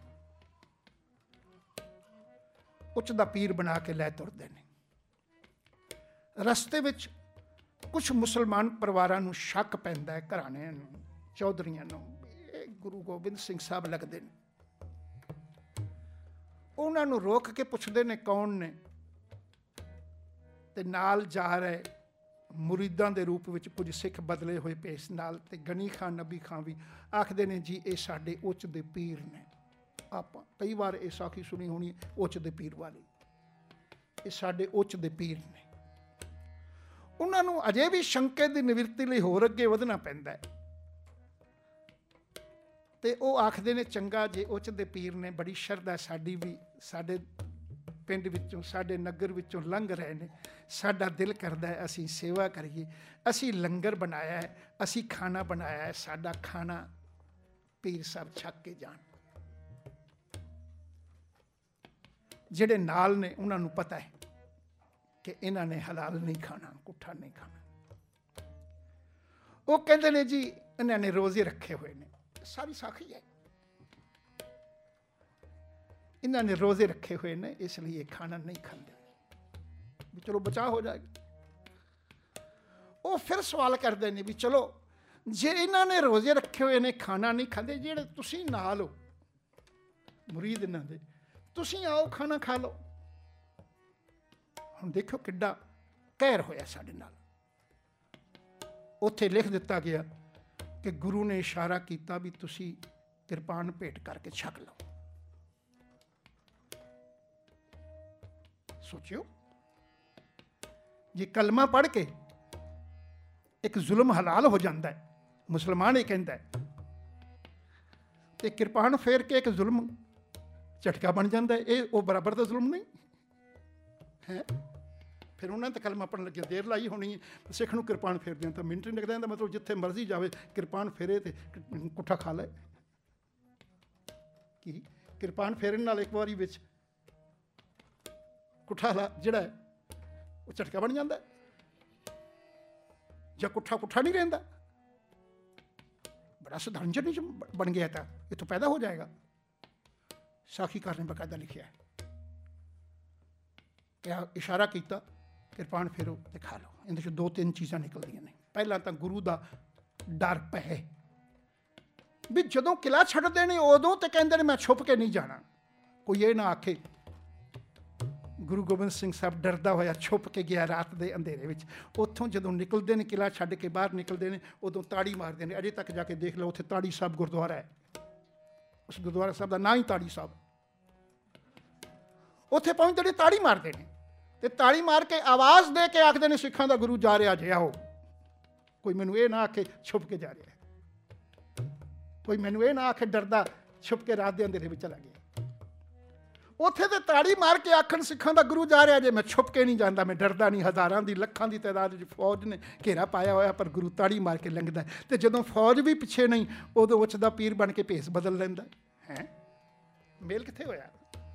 ਉੱਚ ਦਾ ਪੀਰ ਬਣਾ ਕੇ ਲੈ ਤੁਰਦੇ ਨੇ। ਰਸਤੇ ਵਿੱਚ ਕੁਛ ਮੁਸਲਮਾਨ ਪਰਿਵਾਰਾਂ ਨੂੰ ਸ਼ੱਕ ਪੈਂਦਾ ਹੈ, ਘਰਾਣਿਆਂ ਨੂੰ, ਚੌਧਰੀਆਂ ਨੂੰ, ਇਹ ਗੁਰੂ ਗੋਬਿੰਦ ਸਿੰਘ ਸਾਹਿਬ ਲੱਗਦੇ ਨੇ। ਉਹਨਾਂ ਨੂੰ ਰੋਕ ਕੇ ਪੁੱਛਦੇ ਨੇ ਕੌਣ ਨੇ। ਤੇ ਨਾਲ ਜਾ ਰਹੇ ਮੁਰੀਦਾਂ ਦੇ ਰੂਪ ਵਿੱਚ ਕੁਝ ਸਿੱਖ ਬਦਲੇ ਹੋਏ ਭੇਸ ਨਾਲ। ਤੇ ਗਨੀ ਖਾਨ ਨਬੀ ਖਾਨ ਵੀ ਆਖਦੇ ਨੇ ਜੀ ਇਹ ਸਾਡੇ ਉੱਚ ਦੇ ਪੀਰ ਨੇ। ਆਪਾਂ ਕਈ ਵਾਰ ਇਹ ਸਾਖੀ ਸੁਣੀ ਹੋਣੀ, ਉੱਚ ਦੇ ਪੀਰ ਵਾਲੀ, ਇਹ ਸਾਡੇ ਉੱਚ ਦੇ ਪੀਰ ਨੇ। ਉਹਨਾਂ ਨੂੰ ਅਜੇ ਵੀ ਸ਼ੰਕੇ ਦੀ ਨਿਵਰਤੀ ਲਈ ਹੋਰ ਅੱਗੇ ਵਧਣਾ ਪੈਂਦਾ ਹੈ। ਤੇ ਉਹ ਆਖਦੇ ਨੇ ਚੰਗਾ ਜੇ ਉੱਚ ਦੇ ਪੀਰ ਨੇ, ਬੜੀ ਸ਼ਰਧਾ ਸਾਡੀ ਵੀ, ਸਾਡੇ ਪਿੰਡ ਵਿੱਚੋਂ, ਸਾਡੇ ਨਗਰ ਵਿੱਚੋਂ ਲੰਘ ਰਹੇ ਨੇ, ਸਾਡਾ ਦਿਲ ਕਰਦਾ ਹੈ ਅਸੀਂ ਸੇਵਾ ਕਰੀਏ। ਅਸੀਂ ਲੰਗਰ ਬਣਾਇਆ ਹੈ, ਅਸੀਂ ਖਾਣਾ ਬਣਾਇਆ ਹੈ, ਸਾਡਾ ਖਾਣਾ ਪੀਰ ਸਾਹਿਬ ਛਕ ਕੇ ਜਾਣ। ਜਿਹੜੇ ਨਾਲ ਨੇ ਉਹਨਾਂ ਨੂੰ ਪਤਾ ਹੈ ਕਿ ਇਹਨਾਂ ਨੇ ਹਲਾਲ ਨਹੀਂ ਖਾਣਾ, ਕੁੱਠਾ ਨਹੀਂ ਖਾਣਾ। ਉਹ ਕਹਿੰਦੇ ਨੇ ਜੀ ਇਹਨਾਂ ਨੇ ਰੋਜ਼ੇ ਰੱਖੇ ਹੋਏ ਨੇ, ਸਾਰੀ ਸਾਖੀ ਹੈ, ਇਹਨਾਂ ਨੇ ਰੋਜ਼ੇ ਰੱਖੇ ਹੋਏ ਨੇ ਇਸ ਲਈ ਇਹ ਖਾਣਾ ਨਹੀਂ ਖਾਂਦੇ ਵੀ ਚਲੋ ਬਚਾਅ ਹੋ ਜਾਏਗਾ। ਉਹ ਫਿਰ ਸਵਾਲ ਕਰਦੇ ਨੇ ਵੀ ਚਲੋ ਜੇ ਇਹਨਾਂ ਨੇ ਰੋਜ਼ੇ ਰੱਖੇ ਹੋਏ ਨੇ, ਖਾਣਾ ਨਹੀਂ ਖਾਂਦੇ, ਜਿਹੜੇ ਤੁਸੀਂ ਨਾਲ ਹੋ ਮੁਰੀਦ ਇਹਨਾਂ ਦੇ, ਤੁਸੀਂ ਆਓ ਖਾਣਾ ਖਾ ਲਓ। ਹੁਣ ਦੇਖੋ ਕਿੱਡਾ ਕਹਿਰ ਹੋਇਆ ਸਾਡੇ ਨਾਲ। ਉੱਥੇ ਲਿਖ ਦਿੱਤਾ ਗਿਆ ਕਿ ਗੁਰੂ ਨੇ ਇਸ਼ਾਰਾ ਕੀਤਾ ਵੀ ਤੁਸੀਂ ਕਿਰਪਾਨ ਭੇਟ ਕਰਕੇ ਛਕ ਲਓ। ਸੋਚਿਓ ਜੇ ਕਲਮਾ ਪੜ੍ਹ ਕੇ ਇੱਕ ਜ਼ੁਲਮ ਹਲਾਲ ਹੋ ਜਾਂਦਾ ਹੈ, ਮੁਸਲਮਾਨ ਇਹ ਕਹਿੰਦਾ ਹੈ, ਤੇ ਕਿਰਪਾਨ ਫੇਰ ਕੇ ਇੱਕ ਜ਼ੁਲਮ ਝਟਕਾ ਬਣ ਜਾਂਦਾ ਹੈ, ਇਹ ਉਹ ਬਰਾਬਰ ਦਾ ਜ਼ੁਲਮ ਨਹੀਂ ਹੈ। ਫਿਰ ਉਹਨਾਂ ਨੇ ਤਾਂ ਕਲਮਾ ਪੜ੍ਹਨ ਲੱਗੇ ਦੇਰ ਲਾਈ ਹੋਣੀ ਹੈ। ਸਿੱਖ ਨੂੰ ਕਿਰਪਾਨ ਫੇਰਦਿਆਂ ਤਾਂ ਮਿੰਟ ਨਹੀਂ ਲੱਗਦਾ, ਇਹਦਾ ਮਤਲਬ ਜਿੱਥੇ ਮਰਜ਼ੀ ਜਾਵੇ ਕਿਰਪਾਨ ਫੇਰੇ ਤੇ ਕੁੱਠਾ ਖਾ ਲੈ। ਕੀ ਕਿਰਪਾਨ ਫੇਰਨ ਨਾਲ ਇੱਕ ਵਾਰੀ ਵਿੱਚ ਕੁੱਠਾ ਲਾ ਜਿਹੜਾ ਹੈ ਉਹ ਝਟਕਾ ਬਣ ਜਾਂਦਾ ਜਾਂ ਕੁੱਠਾ ਕੁੱਠਾ ਨਹੀਂ ਰਹਿੰਦਾ। ਬੜਾ ਸਧਾਰਨ ਜਿਹਾ ਨਹੀਂ ਬਣ ਗਿਆ, ਤਾਂ ਇਹ ਤੋਂ ਪੈਦਾ ਹੋ ਜਾਏਗਾ। ਸਾਖੀਕਾਰ ਨੇ ਬਕਾਇਦਾ ਲਿਖਿਆ ਹੈ ਕਿ ਇਸ਼ਾਰਾ ਕੀਤਾ ਕਿਰਪਾਨ ਫੇਰੋ ਤੇ ਖਾ ਲਓ। ਇਹਦੇ 'ਚ ਦੋ ਤਿੰਨ ਚੀਜ਼ਾਂ ਨਿਕਲਦੀਆਂ ਨੇ। ਪਹਿਲਾਂ ਤਾਂ ਗੁਰੂ ਦਾ ਡਰ ਪਏ ਵੀ ਜਦੋਂ ਕਿਲ੍ਹਾ ਛੱਡਦੇ ਨੇ ਉਦੋਂ ਤੇ ਕਹਿੰਦੇ ਨੇ ਮੈਂ ਛੁਪ ਕੇ ਨਹੀਂ ਜਾਣਾ। ਕੋਈ ਇਹ ਨਾ ਆਖੇ ਗੁਰੂ ਗੋਬਿੰਦ ਸਿੰਘ ਸਾਹਿਬ ਡਰਦਾ ਹੋਇਆ ਛੁਪ ਕੇ ਗਿਆ ਰਾਤ ਦੇ ਅੰਧੇਰੇ ਵਿੱਚ। ਉੱਥੋਂ ਜਦੋਂ ਨਿਕਲਦੇ ਨੇ, ਕਿਲ੍ਹਾ ਛੱਡ ਕੇ ਬਾਹਰ ਨਿਕਲਦੇ ਨੇ, ਉਦੋਂ ਤਾੜੀ ਮਾਰਦੇ ਨੇ। ਅਜੇ ਤੱਕ ਜਾ ਕੇ ਦੇਖ ਲਓ, ਉੱਥੇ ਤਾੜੀ ਸਾਹਿਬ ਗੁਰਦੁਆਰਾ ਹੈ, ਉਸ ਗੁਰਦੁਆਰਾ ਸਾਹਿਬ ਦਾ ਨਾਂ ਹੀ ਤਾੜੀ ਸਾਹਿਬ। ਉੱਥੇ ਪਹੁੰਚਦੇ ਨੇ, ਤਾੜੀ ਮਾਰਦੇ ਨੇ, ਤੇ ਤਾੜੀ ਮਾਰ ਕੇ ਆਵਾਜ਼ ਦੇ ਕੇ ਆਖਦੇ ਨੇ ਸਿੱਖਾਂ ਦਾ ਗੁਰੂ ਜਾ ਰਿਹਾ ਜੇ, ਆਓ। ਕੋਈ ਮੈਨੂੰ ਇਹ ਨਾ ਆਖੇ ਛੁਪ ਕੇ ਜਾ ਰਿਹਾ, ਕੋਈ ਮੈਨੂੰ ਇਹ ਨਾ ਆਖੇ ਡਰਦਾ ਛੁਪ ਕੇ ਰਾਤ ਦੇ ਅੰਧੇਰੇ ਵਿੱਚ ਚਲਾ ਗਿਆ। ਉੱਥੇ ਤੇ ਤਾੜੀ ਮਾਰ ਕੇ ਆਖਣ ਸਿੱਖਾਂ ਦਾ ਗੁਰੂ ਜਾ ਰਿਹਾ ਜੇ, ਮੈਂ ਛੁਪ ਕੇ ਨਹੀਂ ਜਾਂਦਾ, ਮੈਂ ਡਰਦਾ ਨਹੀਂ। ਹਜ਼ਾਰਾਂ ਦੀ, ਲੱਖਾਂ ਦੀ ਤਾਦਾਦ ਵਿੱਚ ਫੌਜ ਨੇ ਘੇਰਾ ਪਾਇਆ ਹੋਇਆ, ਪਰ ਗੁਰੂ ਤਾੜੀ ਮਾਰ ਕੇ ਲੰਘਦਾ। ਤੇ ਜਦੋਂ ਫੌਜ ਵੀ ਪਿੱਛੇ ਨਹੀਂ, ਉਦੋਂ ਉੱਚ ਦਾ ਪੀਰ ਬਣ ਕੇ ਭੇਸ ਬਦਲ ਲੈਂਦਾ ਹੈ। ਮੇਲ ਕਿੱਥੇ ਹੋਇਆ?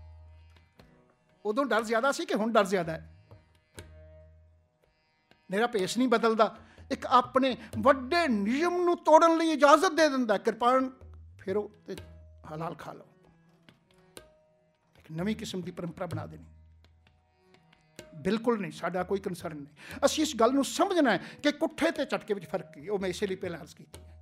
ਉਦੋਂ ਡਰ ਜ਼ਿਆਦਾ ਸੀ ਕਿ ਹੁਣ ਡਰ ਜ਼ਿਆਦਾ ਹੈ? ਮੇਰਾ ਭੇਸ ਨਹੀਂ ਬਦਲਦਾ, ਇੱਕ ਆਪਣੇ ਵੱਡੇ ਨਿਯਮ ਨੂੰ ਤੋੜਨ ਲਈ ਇਜਾਜ਼ਤ ਦੇ ਦਿੰਦਾ। ਕਿਰਪਾਨ ਫੇਰੋ ਤੇ ਹਲਾਲ ਖਾ ਲਓ। ਇੱਕ ਨਵੀਂ ਕਿਸਮ ਦੀ ਪਰੰਪਰਾ ਬਣਾ ਦੇਣੀ। ਬਿਲਕੁਲ ਨਹੀਂ, ਸਾਡਾ ਕੋਈ ਕੰਸਰਨ ਨਹੀਂ। ਅਸੀਂ ਇਸ ਗੱਲ ਨੂੰ ਸਮਝਣਾ ਹੈ ਕਿ ਕੁੱਠੇ ਤੇ ਝਟਕੇ ਵਿੱਚ ਫਰਕ ਕੀ, ਉਹ ਮੈਂ ਇਸੇ ਲਈ ਪਹਿਲਾਂ ਅਰਜ਼ ਕੀਤੀ ਹੈ।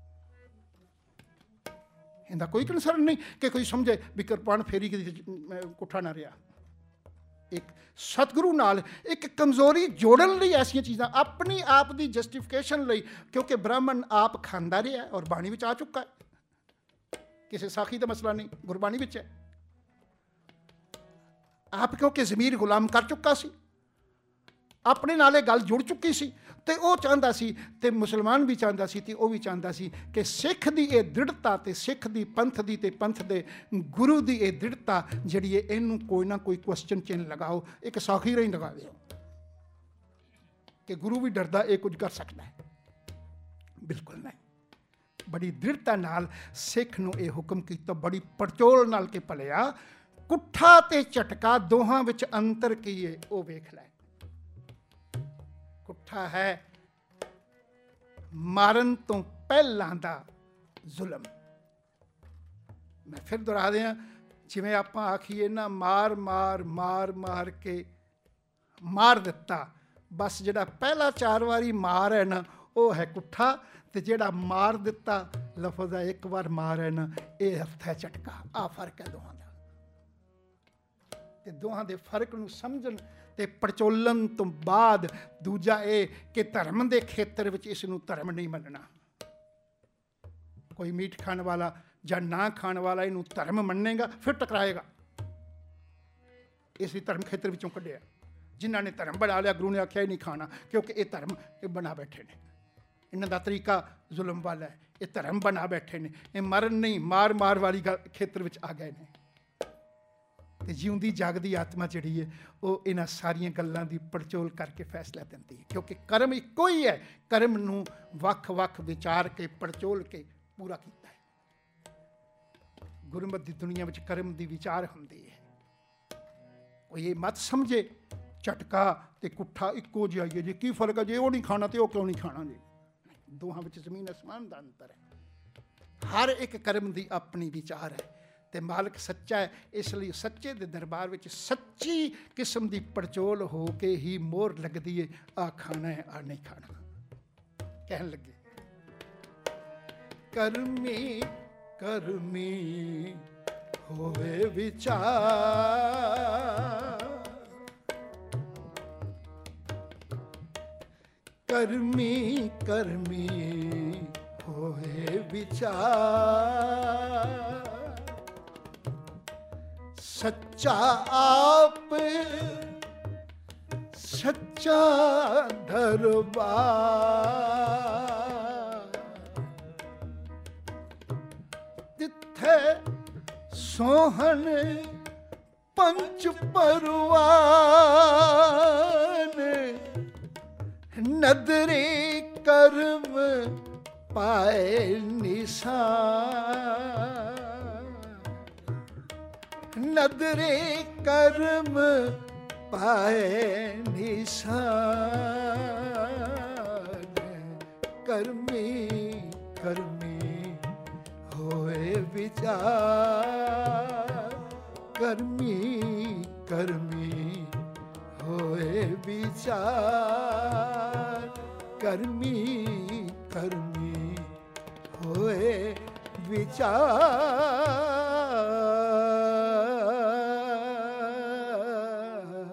ਇਹਦਾ ਕੋਈ ਕੰਸਰਨ ਨਹੀਂ ਕਿ ਕੋਈ ਸਮਝੇ ਵੀ ਕਿਰਪਾਨ ਫੇਰੀ ਕਿ ਕੁੱਠਾ ਨਾ ਰਿਹਾ। ਇੱਕ ਸਤਿਗੁਰੂ ਨਾਲ ਇੱਕ ਕਮਜ਼ੋਰੀ ਜੋੜਨ ਲਈ ਐਸੀਆਂ ਚੀਜ਼ਾਂ, ਆਪਣੀ ਆਪ ਦੀ ਜਸਟੀਫਿਕੇਸ਼ਨ ਲਈ, ਕਿਉਂਕਿ ਬ੍ਰਾਹਮਣ ਆਪ ਖਾਂਦਾ ਰਿਹਾ ਔਰ ਬਾਣੀ ਵਿੱਚ ਆ ਚੁੱਕਾ ਹੈ। ਕਿਸੇ ਸਾਖੀ ਦਾ ਮਸਲਾ ਨਹੀਂ, ਗੁਰਬਾਣੀ ਵਿੱਚ ਹੈ। ਆਪ ਕਿਉਂਕਿ ਜ਼ਮੀਰ ਗੁਲਾਮ ਕਰ ਚੁੱਕਾ ਸੀ, ਆਪਣੇ ਨਾਲ ਇਹ ਗੱਲ ਜੁੜ ਚੁੱਕੀ ਸੀ, ਤੇ ਉਹ ਚਾਹੁੰਦਾ ਸੀ, ਤੇ ਮੁਸਲਮਾਨ ਵੀ ਚਾਹੁੰਦਾ ਸੀ, ਤੇ ਉਹ ਵੀ ਚਾਹੁੰਦਾ ਸੀ ਕਿ ਸਿੱਖ ਦੀ ਇਹ ਦ੍ਰਿੜਤਾ, ਤੇ ਸਿੱਖ ਦੀ ਪੰਥ ਦੀ, ਤੇ ਪੰਥ ਦੇ ਗੁਰੂ ਦੀ ਇਹ ਦ੍ਰਿੜਤਾ ਜਿਹੜੀ ਹੈ, ਇਹਨੂੰ ਕੋਈ ਨਾ ਕੋਈ ਕੁਐਸਚਨ ਚਿੰਨ੍ਹ ਲਗਾਓ। ਇੱਕ ਸਾਖੀ ਰਹੀ ਲਗਾ ਦਿਓ ਕਿ ਗੁਰੂ ਵੀ ਡਰਦਾ ਇਹ ਕੁਝ ਕਰ ਸਕਦਾ ਹੈ। ਬਿਲਕੁਲ ਨਹੀਂ। ਬੜੀ ਦ੍ਰਿੜਤਾ ਨਾਲ ਸਿੱਖ ਨੂੰ ਇਹ ਹੁਕਮ ਕੀਤਾ, ਬੜੀ ਪੜਚੋਲ ਨਾਲ ਕਿ ਭਲਿਆ ਕੁੱਠਾ ਤੇ ਝਟਕਾ ਦੋਹਾਂ ਵਿੱਚ ਅੰਤਰ ਕੀ ਹੈ ਉਹ ਵੇਖ ਲੈ। ਕੁੱਠਾ ਹੈ ਮਾਰਨ ਤੋਂ ਪਹਿਲਾਂ ਦਾ ਜ਼ੁਲਮ। ਮੈਂ ਫਿਰ ਦੁਹਰਾ ਦਿਆਂ, ਜਿਵੇਂ ਆਪਾਂ ਆਖੀਏ ਨਾ, ਮਾਰ ਮਾਰ ਮਾਰ ਮਾਰ ਕੇ ਮਾਰ ਦਿੱਤਾ, ਬਸ ਜਿਹੜਾ ਪਹਿਲਾ ਚਾਰ ਵਾਰੀ ਮਾਰ ਹੈ ਨਾ ਉਹ ਹੈ ਕੁੱਠਾ, ਤੇ ਜਿਹੜਾ ਮਾਰ ਦਿੱਤਾ ਲਫ਼ਜ਼ ਹੈ ਇੱਕ ਵਾਰ ਮਾਰ ਹੈ ਨਾ, ਇਹ ਅਰਥ ਹੈ ਝਟਕਾ। ਆਹ ਫਰਕ ਹੈ ਦੋਹਾਂ ਦਾ। ਤੇ ਦੋਹਾਂ ਦੇ ਫਰਕ ਨੂੰ ਸਮਝਣ ਤੇ ਪੜਚੋਲਣ ਤੋਂ ਬਾਅਦ ਦੂਜਾ ਇਹ ਕਿ ਧਰਮ ਦੇ ਖੇਤਰ ਵਿੱਚ ਇਸ ਨੂੰ ਧਰਮ ਨਹੀਂ ਮੰਨਣਾ। ਕੋਈ ਮੀਟ ਖਾਣ ਵਾਲਾ ਜਾਂ ਨਾ ਖਾਣ ਵਾਲਾ ਇਹਨੂੰ ਧਰਮ ਮੰਨੇਗਾ, ਫਿਰ ਟਕਰਾਏਗਾ। ਇਸ ਲਈ ਧਰਮ ਖੇਤਰ ਵਿੱਚੋਂ ਕੱਢਿਆ। ਜਿਨ੍ਹਾਂ ਨੇ ਧਰਮ ਬਣਾ ਲਿਆ, ਗੁਰੂ ਨੇ ਆਖਿਆ ਹੀ ਨਹੀਂ ਖਾਣਾ, ਕਿਉਂਕਿ ਇਹ ਧਰਮ ਇਹ ਬਣਾ ਬੈਠੇ ਨੇ। ਇਹਨਾਂ ਦਾ ਤਰੀਕਾ ਜ਼ੁਲਮ ਵਾਲਾ ਹੈ। ਇਹ ਧਰਮ ਬਣਾ ਬੈਠੇ ਨੇ। ਇਹ ਮਰਨ ਨਹੀਂ, ਮਾਰ ਮਾਰ ਵਾਲੀ ਗੱਲ ਖੇਤਰ ਵਿੱਚ ਆ ਗਏ ਨੇ। ਤੇ ਜਿਉਂਦੀ ਜਾਗਦੀ ਆਤਮਾ ਜਿਹੜੀ ਹੈ ਉਹ ਇਹਨਾਂ ਸਾਰੀਆਂ ਗੱਲਾਂ ਦੀ ਪੜਚੋਲ ਕਰਕੇ ਫੈਸਲਾ ਦਿੰਦੀ ਹੈ, ਕਿਉਂਕਿ ਕਰਮ ਇੱਕੋ ਹੀ ਹੈ। ਕਰਮ ਨੂੰ ਵੱਖ ਵੱਖ ਵਿਚਾਰ ਕੇ ਪੜਚੋਲ ਕੇ ਪੂਰਾ ਕੀਤਾ ਹੈ। ਗੁਰਮਤਿ ਦੀ ਦੁਨੀਆ ਵਿੱਚ ਕਰਮ ਦੀ ਵਿਚਾਰ ਹੁੰਦੀ ਹੈ। ਕੋਈ ਇਹ ਮਤ ਸਮਝੇ ਝਟਕਾ ਤੇ ਕੁੱਠਾ ਇੱਕੋ ਜਿਹਾ ਹੀ ਹੈ ਜੀ, ਕੀ ਫਰਕ ਹੈ ਜੇ ਉਹ ਨਹੀਂ ਖਾਣਾ ਤੇ ਉਹ ਕਿਉਂ ਨਹੀਂ ਖਾਣਾ ਜੀ। ਦੋਹਾਂ ਵਿੱਚ ਜ਼ਮੀਨ ਅਸਮਾਨ ਦਾ ਅੰਤਰ ਹੈ। ਹਰ ਇੱਕ ਕਰਮ ਦੀ ਆਪਣੀ ਵਿਚਾਰ ਹੈ ਤੇ ਮਾਲਕ ਸੱਚਾ ਹੈ। ਇਸ ਲਈ ਸੱਚੇ ਦੇ ਦਰਬਾਰ ਵਿੱਚ ਸੱਚੀ ਕਿਸਮ ਦੀ ਪੜਚੋਲ ਹੋ ਕੇ ਹੀ ਮੋਹਰ ਲੱਗਦੀ ਹੈ, ਆ ਖਾਣਾ ਹੈ ਆ ਨਹੀਂ ਖਾਣਾ। ਕਹਿਣ ਲੱਗੇ ਕਰਮੀ ਕਰਮੀ ਹੋਵੇ ਵਿਚਾਰ, ਕਰਮੀ ਕਰਮੀ ਹੋਏ ਵਿਚਾਰ, ਸੱਚਾ ਆਪ ਸੱਚਾ ਦਰਬਾਰ, ਜਿੱਥੇ ਸੋਹਣ ਪੰਚ ਪਰਵਾਨ, ਨਦਰੇ ਕਰਮ ਪਾਏ ਨਿਸ਼ਾਨ, ਨਦਰੇ ਕਰਮ ਪਾਏ ਨਿਸ਼ਾਨ, ਕਰਮੀ ਕਰਮੀ ਹੋਏ ਵਿਚਾਰ, ਕਰਮੀ ਕਰਮੀ ਹੋਏ ਵਿਚਾਰ, ਕਰਮੀ ਕਰਮੀ ਹੋਏ ਵਿਚਾਰ।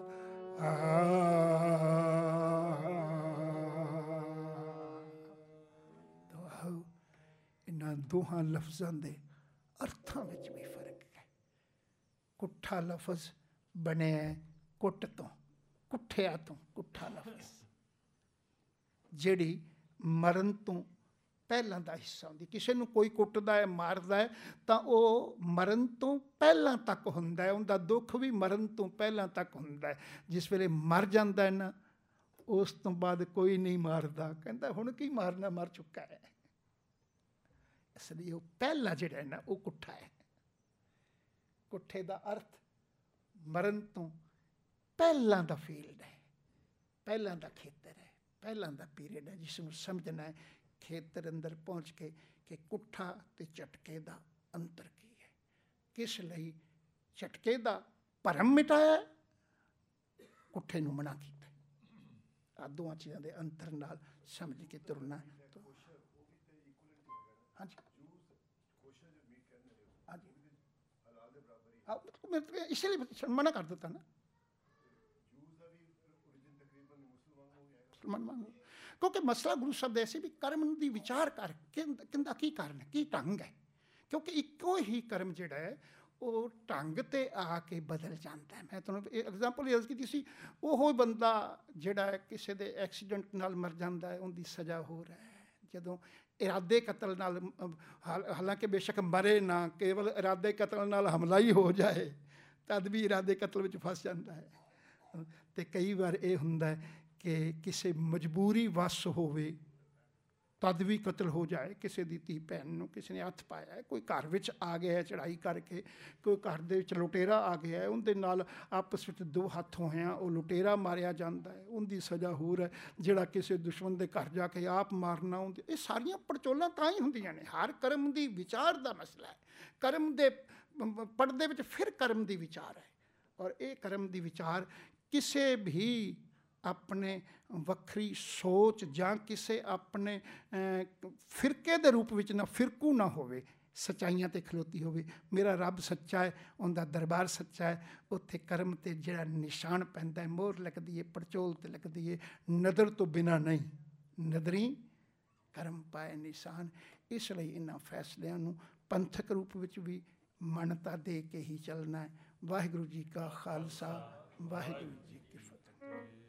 ਇਹਨਾਂ ਦੋਹਾਂ ਲਫ਼ਜ਼ਾਂ ਦੇ ਅਰਥਾਂ ਵਿੱਚ ਵੀ ਫਰਕ ਹੈ। ਕੁੱਠਾ ਲਫ਼ਜ਼ ਬਣਿਆ ਕੁੱਟ ਤੋਂ, ਕੁੱਠਿਆ ਤੋਂ, ਕੁੱਠਾ ਲਫ਼ਜ਼ ਜਿਹੜੀ ਮਰਨ ਤੋਂ ਪਹਿਲਾਂ ਦਾ ਹਿੱਸਾ ਹੁੰਦੀ। ਕਿਸੇ ਨੂੰ ਕੋਈ ਕੁੱਟਦਾ ਹੈ, ਮਾਰਦਾ ਹੈ, ਤਾਂ ਉਹ ਮਰਨ ਤੋਂ ਪਹਿਲਾਂ ਤੱਕ ਹੁੰਦਾ ਹੈ। ਉਹਦਾ ਦੁੱਖ ਵੀ ਮਰਨ ਤੋਂ ਪਹਿਲਾਂ ਤੱਕ ਹੁੰਦਾ ਹੈ। ਜਿਸ ਵੇਲੇ ਮਰ ਜਾਂਦਾ ਹੈ ਨਾ, ਉਸ ਤੋਂ ਬਾਅਦ ਕੋਈ ਨਹੀਂ ਮਾਰਦਾ, ਕਹਿੰਦਾ ਹੁਣ ਕੀ ਮਾਰਨਾ, ਮਰ ਚੁੱਕਾ ਹੈ। ਇਸ ਲਈ ਉਹ ਪਹਿਲਾ ਜਿਹੜਾ ਹੈ ਨਾ, ਉਹ ਕੁੱਠਾ ਹੈ। ਕੁੱਠੇ ਦਾ ਅਰਥ ਮਰਨ ਤੋਂ ਪਹਿਲਾਂ ਦਾ ਫੀਲਡ ਹੈ, ਪਹਿਲਾਂ ਦਾ ਖੇਤਰ ਹੈ, ਪਹਿਲਾਂ ਦਾ ਪੀਰੀਅਡ ਹੈ, ਜਿਸ ਨੂੰ ਸਮਝਣਾ ਹੈ ਖੇਤਰ ਅੰਦਰ ਪਹੁੰਚ ਕੇ ਕਿ ਕੁੱਠਾ ਤੇ ਝਟਕੇ ਦਾ ਅੰਤਰ ਕੀ ਹੈ। ਕਿਸ ਲਈ ਝਟਕੇ ਦਾ ਭਰਮ ਮਿਟਾਇਆ, ਕੁੱਠੇ ਨੂੰ ਮਨਾ ਕੀਤਾ। ਆ ਦੋਵਾਂ ਚੀਜ਼ਾਂ ਦੇ ਅੰਤਰ ਨਾਲ ਸਮਝ ਕੇ ਤੁਰਨਾ। ਹਾਂਜੀ ਹਾਂਜੀ, ਇਸੇ ਲਈ ਮਨਾ ਕਰ ਦਿੱਤਾ ਨਾ, ਮੁਸਲਮਾਨ ਵਾਂਗੂ। ਕਿਉਂਕਿ ਮਸਲਾ ਗੁਰੂ ਸਾਹਿਬ ਦਾ ਸੀ ਵੀ ਕਰਮ ਦੀ ਵਿਚਾਰ ਕਰ, ਕਹਿੰਦਾ ਕੀ ਕਾਰਨ ਹੈ, ਕੀ ਢੰਗ ਹੈ। ਕਿਉਂਕਿ ਇੱਕੋ ਹੀ ਕਰਮ ਜਿਹੜਾ ਹੈ ਉਹ ਢੰਗ 'ਤੇ ਆ ਕੇ ਬਦਲ ਜਾਂਦਾ ਹੈ। ਮੈਂ ਤੁਹਾਨੂੰ ਇਹ ਐਗਜ਼ਾਮਪਲ ਯੂਜ਼ ਕੀਤੀ ਸੀ। ਉਹ ਬੰਦਾ ਜਿਹੜਾ ਹੈ ਕਿਸੇ ਦੇ ਐਕਸੀਡੈਂਟ ਨਾਲ ਮਰ ਜਾਂਦਾ ਹੈ, ਉਹਦੀ ਸਜ਼ਾ ਹੋਰ ਹੈ। ਜਦੋਂ ਇਰਾਦੇ ਕਤਲ ਨਾਲ, ਹਾਲਾਂਕਿ ਬੇਸ਼ੱਕ ਮਰੇ ਨਾ, ਕੇਵਲ ਇਰਾਦੇ ਕਤਲ ਨਾਲ ਹਮਲਾ ਹੀ ਹੋ ਜਾਏ ਤਦ ਵੀ ਇਰਾਦੇ ਕਤਲ ਵਿੱਚ ਫਸ ਜਾਂਦਾ ਹੈ। ਅਤੇ ਕਈ ਵਾਰ ਇਹ ਹੁੰਦਾ ਹੈ ਕਿ ਕਿਸੇ ਮਜਬੂਰੀ ਵੱਸ ਹੋਵੇ ਤਦ ਵੀ ਕਤਲ ਹੋ ਜਾਏ। ਕਿਸੇ ਦੀ ਧੀ ਭੈਣ ਨੂੰ ਕਿਸੇ ਨੇ ਹੱਥ ਪਾਇਆ, ਕੋਈ ਘਰ ਵਿੱਚ ਆ ਗਿਆ ਚੜ੍ਹਾਈ ਕਰਕੇ, ਕੋਈ ਘਰ ਦੇ ਵਿੱਚ ਲੁਟੇਰਾ ਆ ਗਿਆ, ਉਹਦੇ ਨਾਲ ਆਪਸ ਵਿੱਚ ਦੋ ਹੱਥ ਹੋਇਆ, ਉਹ ਲੁਟੇਰਾ ਮਾਰਿਆ ਜਾਂਦਾ ਹੈ, ਉਹਦੀ ਸਜ਼ਾ ਹੋਰ ਹੈ। ਜਿਹੜਾ ਕਿਸੇ ਦੁਸ਼ਮਣ ਦੇ ਘਰ ਜਾ ਕੇ ਆਪ ਮਾਰਨਾ, ਉਹਦੇ, ਇਹ ਸਾਰੀਆਂ ਪੜਚੋਲਾਂ ਤਾਂ ਹੀ ਹੁੰਦੀਆਂ ਨੇ। ਹਰ ਕਰਮ ਦੀ ਵਿਚਾਰ ਦਾ ਮਸਲਾ ਹੈ। ਕਰਮ ਦੇ ਪੜ੍ਹਦੇ ਵਿੱਚ ਫਿਰ ਕਰਮ ਦੀ ਵਿਚਾਰ ਹੈ, ਔਰ ਇਹ ਕਰਮ ਦੀ ਵਿਚਾਰ ਕਿਸੇ ਵੀ ਆਪਣੇ ਵੱਖਰੀ ਸੋਚ ਜਾਂ ਕਿਸੇ ਆਪਣੇ ਫਿਰਕੇ ਦੇ ਰੂਪ ਵਿੱਚ ਨਾ, ਫਿਰਕੂ ਨਾ ਹੋਵੇ। ਸੱਚਾਈਆਂ 'ਤੇ ਖਲੋਤੀ ਹੋਵੇ। ਮੇਰਾ ਰੱਬ ਸੱਚਾ ਹੈ, ਉਹਦਾ ਦਰਬਾਰ ਸੱਚਾ ਹੈ। ਉੱਥੇ ਕਰਮ 'ਤੇ ਜਿਹੜਾ ਨਿਸ਼ਾਨ ਪੈਂਦਾ ਹੈ, ਮੋਹਰ ਲੱਗਦੀ ਹੈ, ਪੜਚੋਲ 'ਤੇ ਲੱਗਦੀ ਹੈ, ਨਦਰ ਤੋਂ ਬਿਨਾਂ ਨਹੀਂ। ਨਦਰੀ ਕਰਮ ਪਾਏ ਨਿਸ਼ਾਨ। ਇਸ ਲਈ ਇਹਨਾਂ ਫੈਸਲਿਆਂ ਨੂੰ ਪੰਥਕ ਰੂਪ ਵਿੱਚ ਵੀ ਮਾਨਤਾ ਦੇ ਕੇ ਹੀ ਚੱਲਣਾ ਹੈ। ਵਾਹਿਗੁਰੂ ਜੀ ਕਾ ਖਾਲਸਾ, ਵਾਹਿਗੁਰੂ ਜੀ ਕੀ ਫਤਿਹ।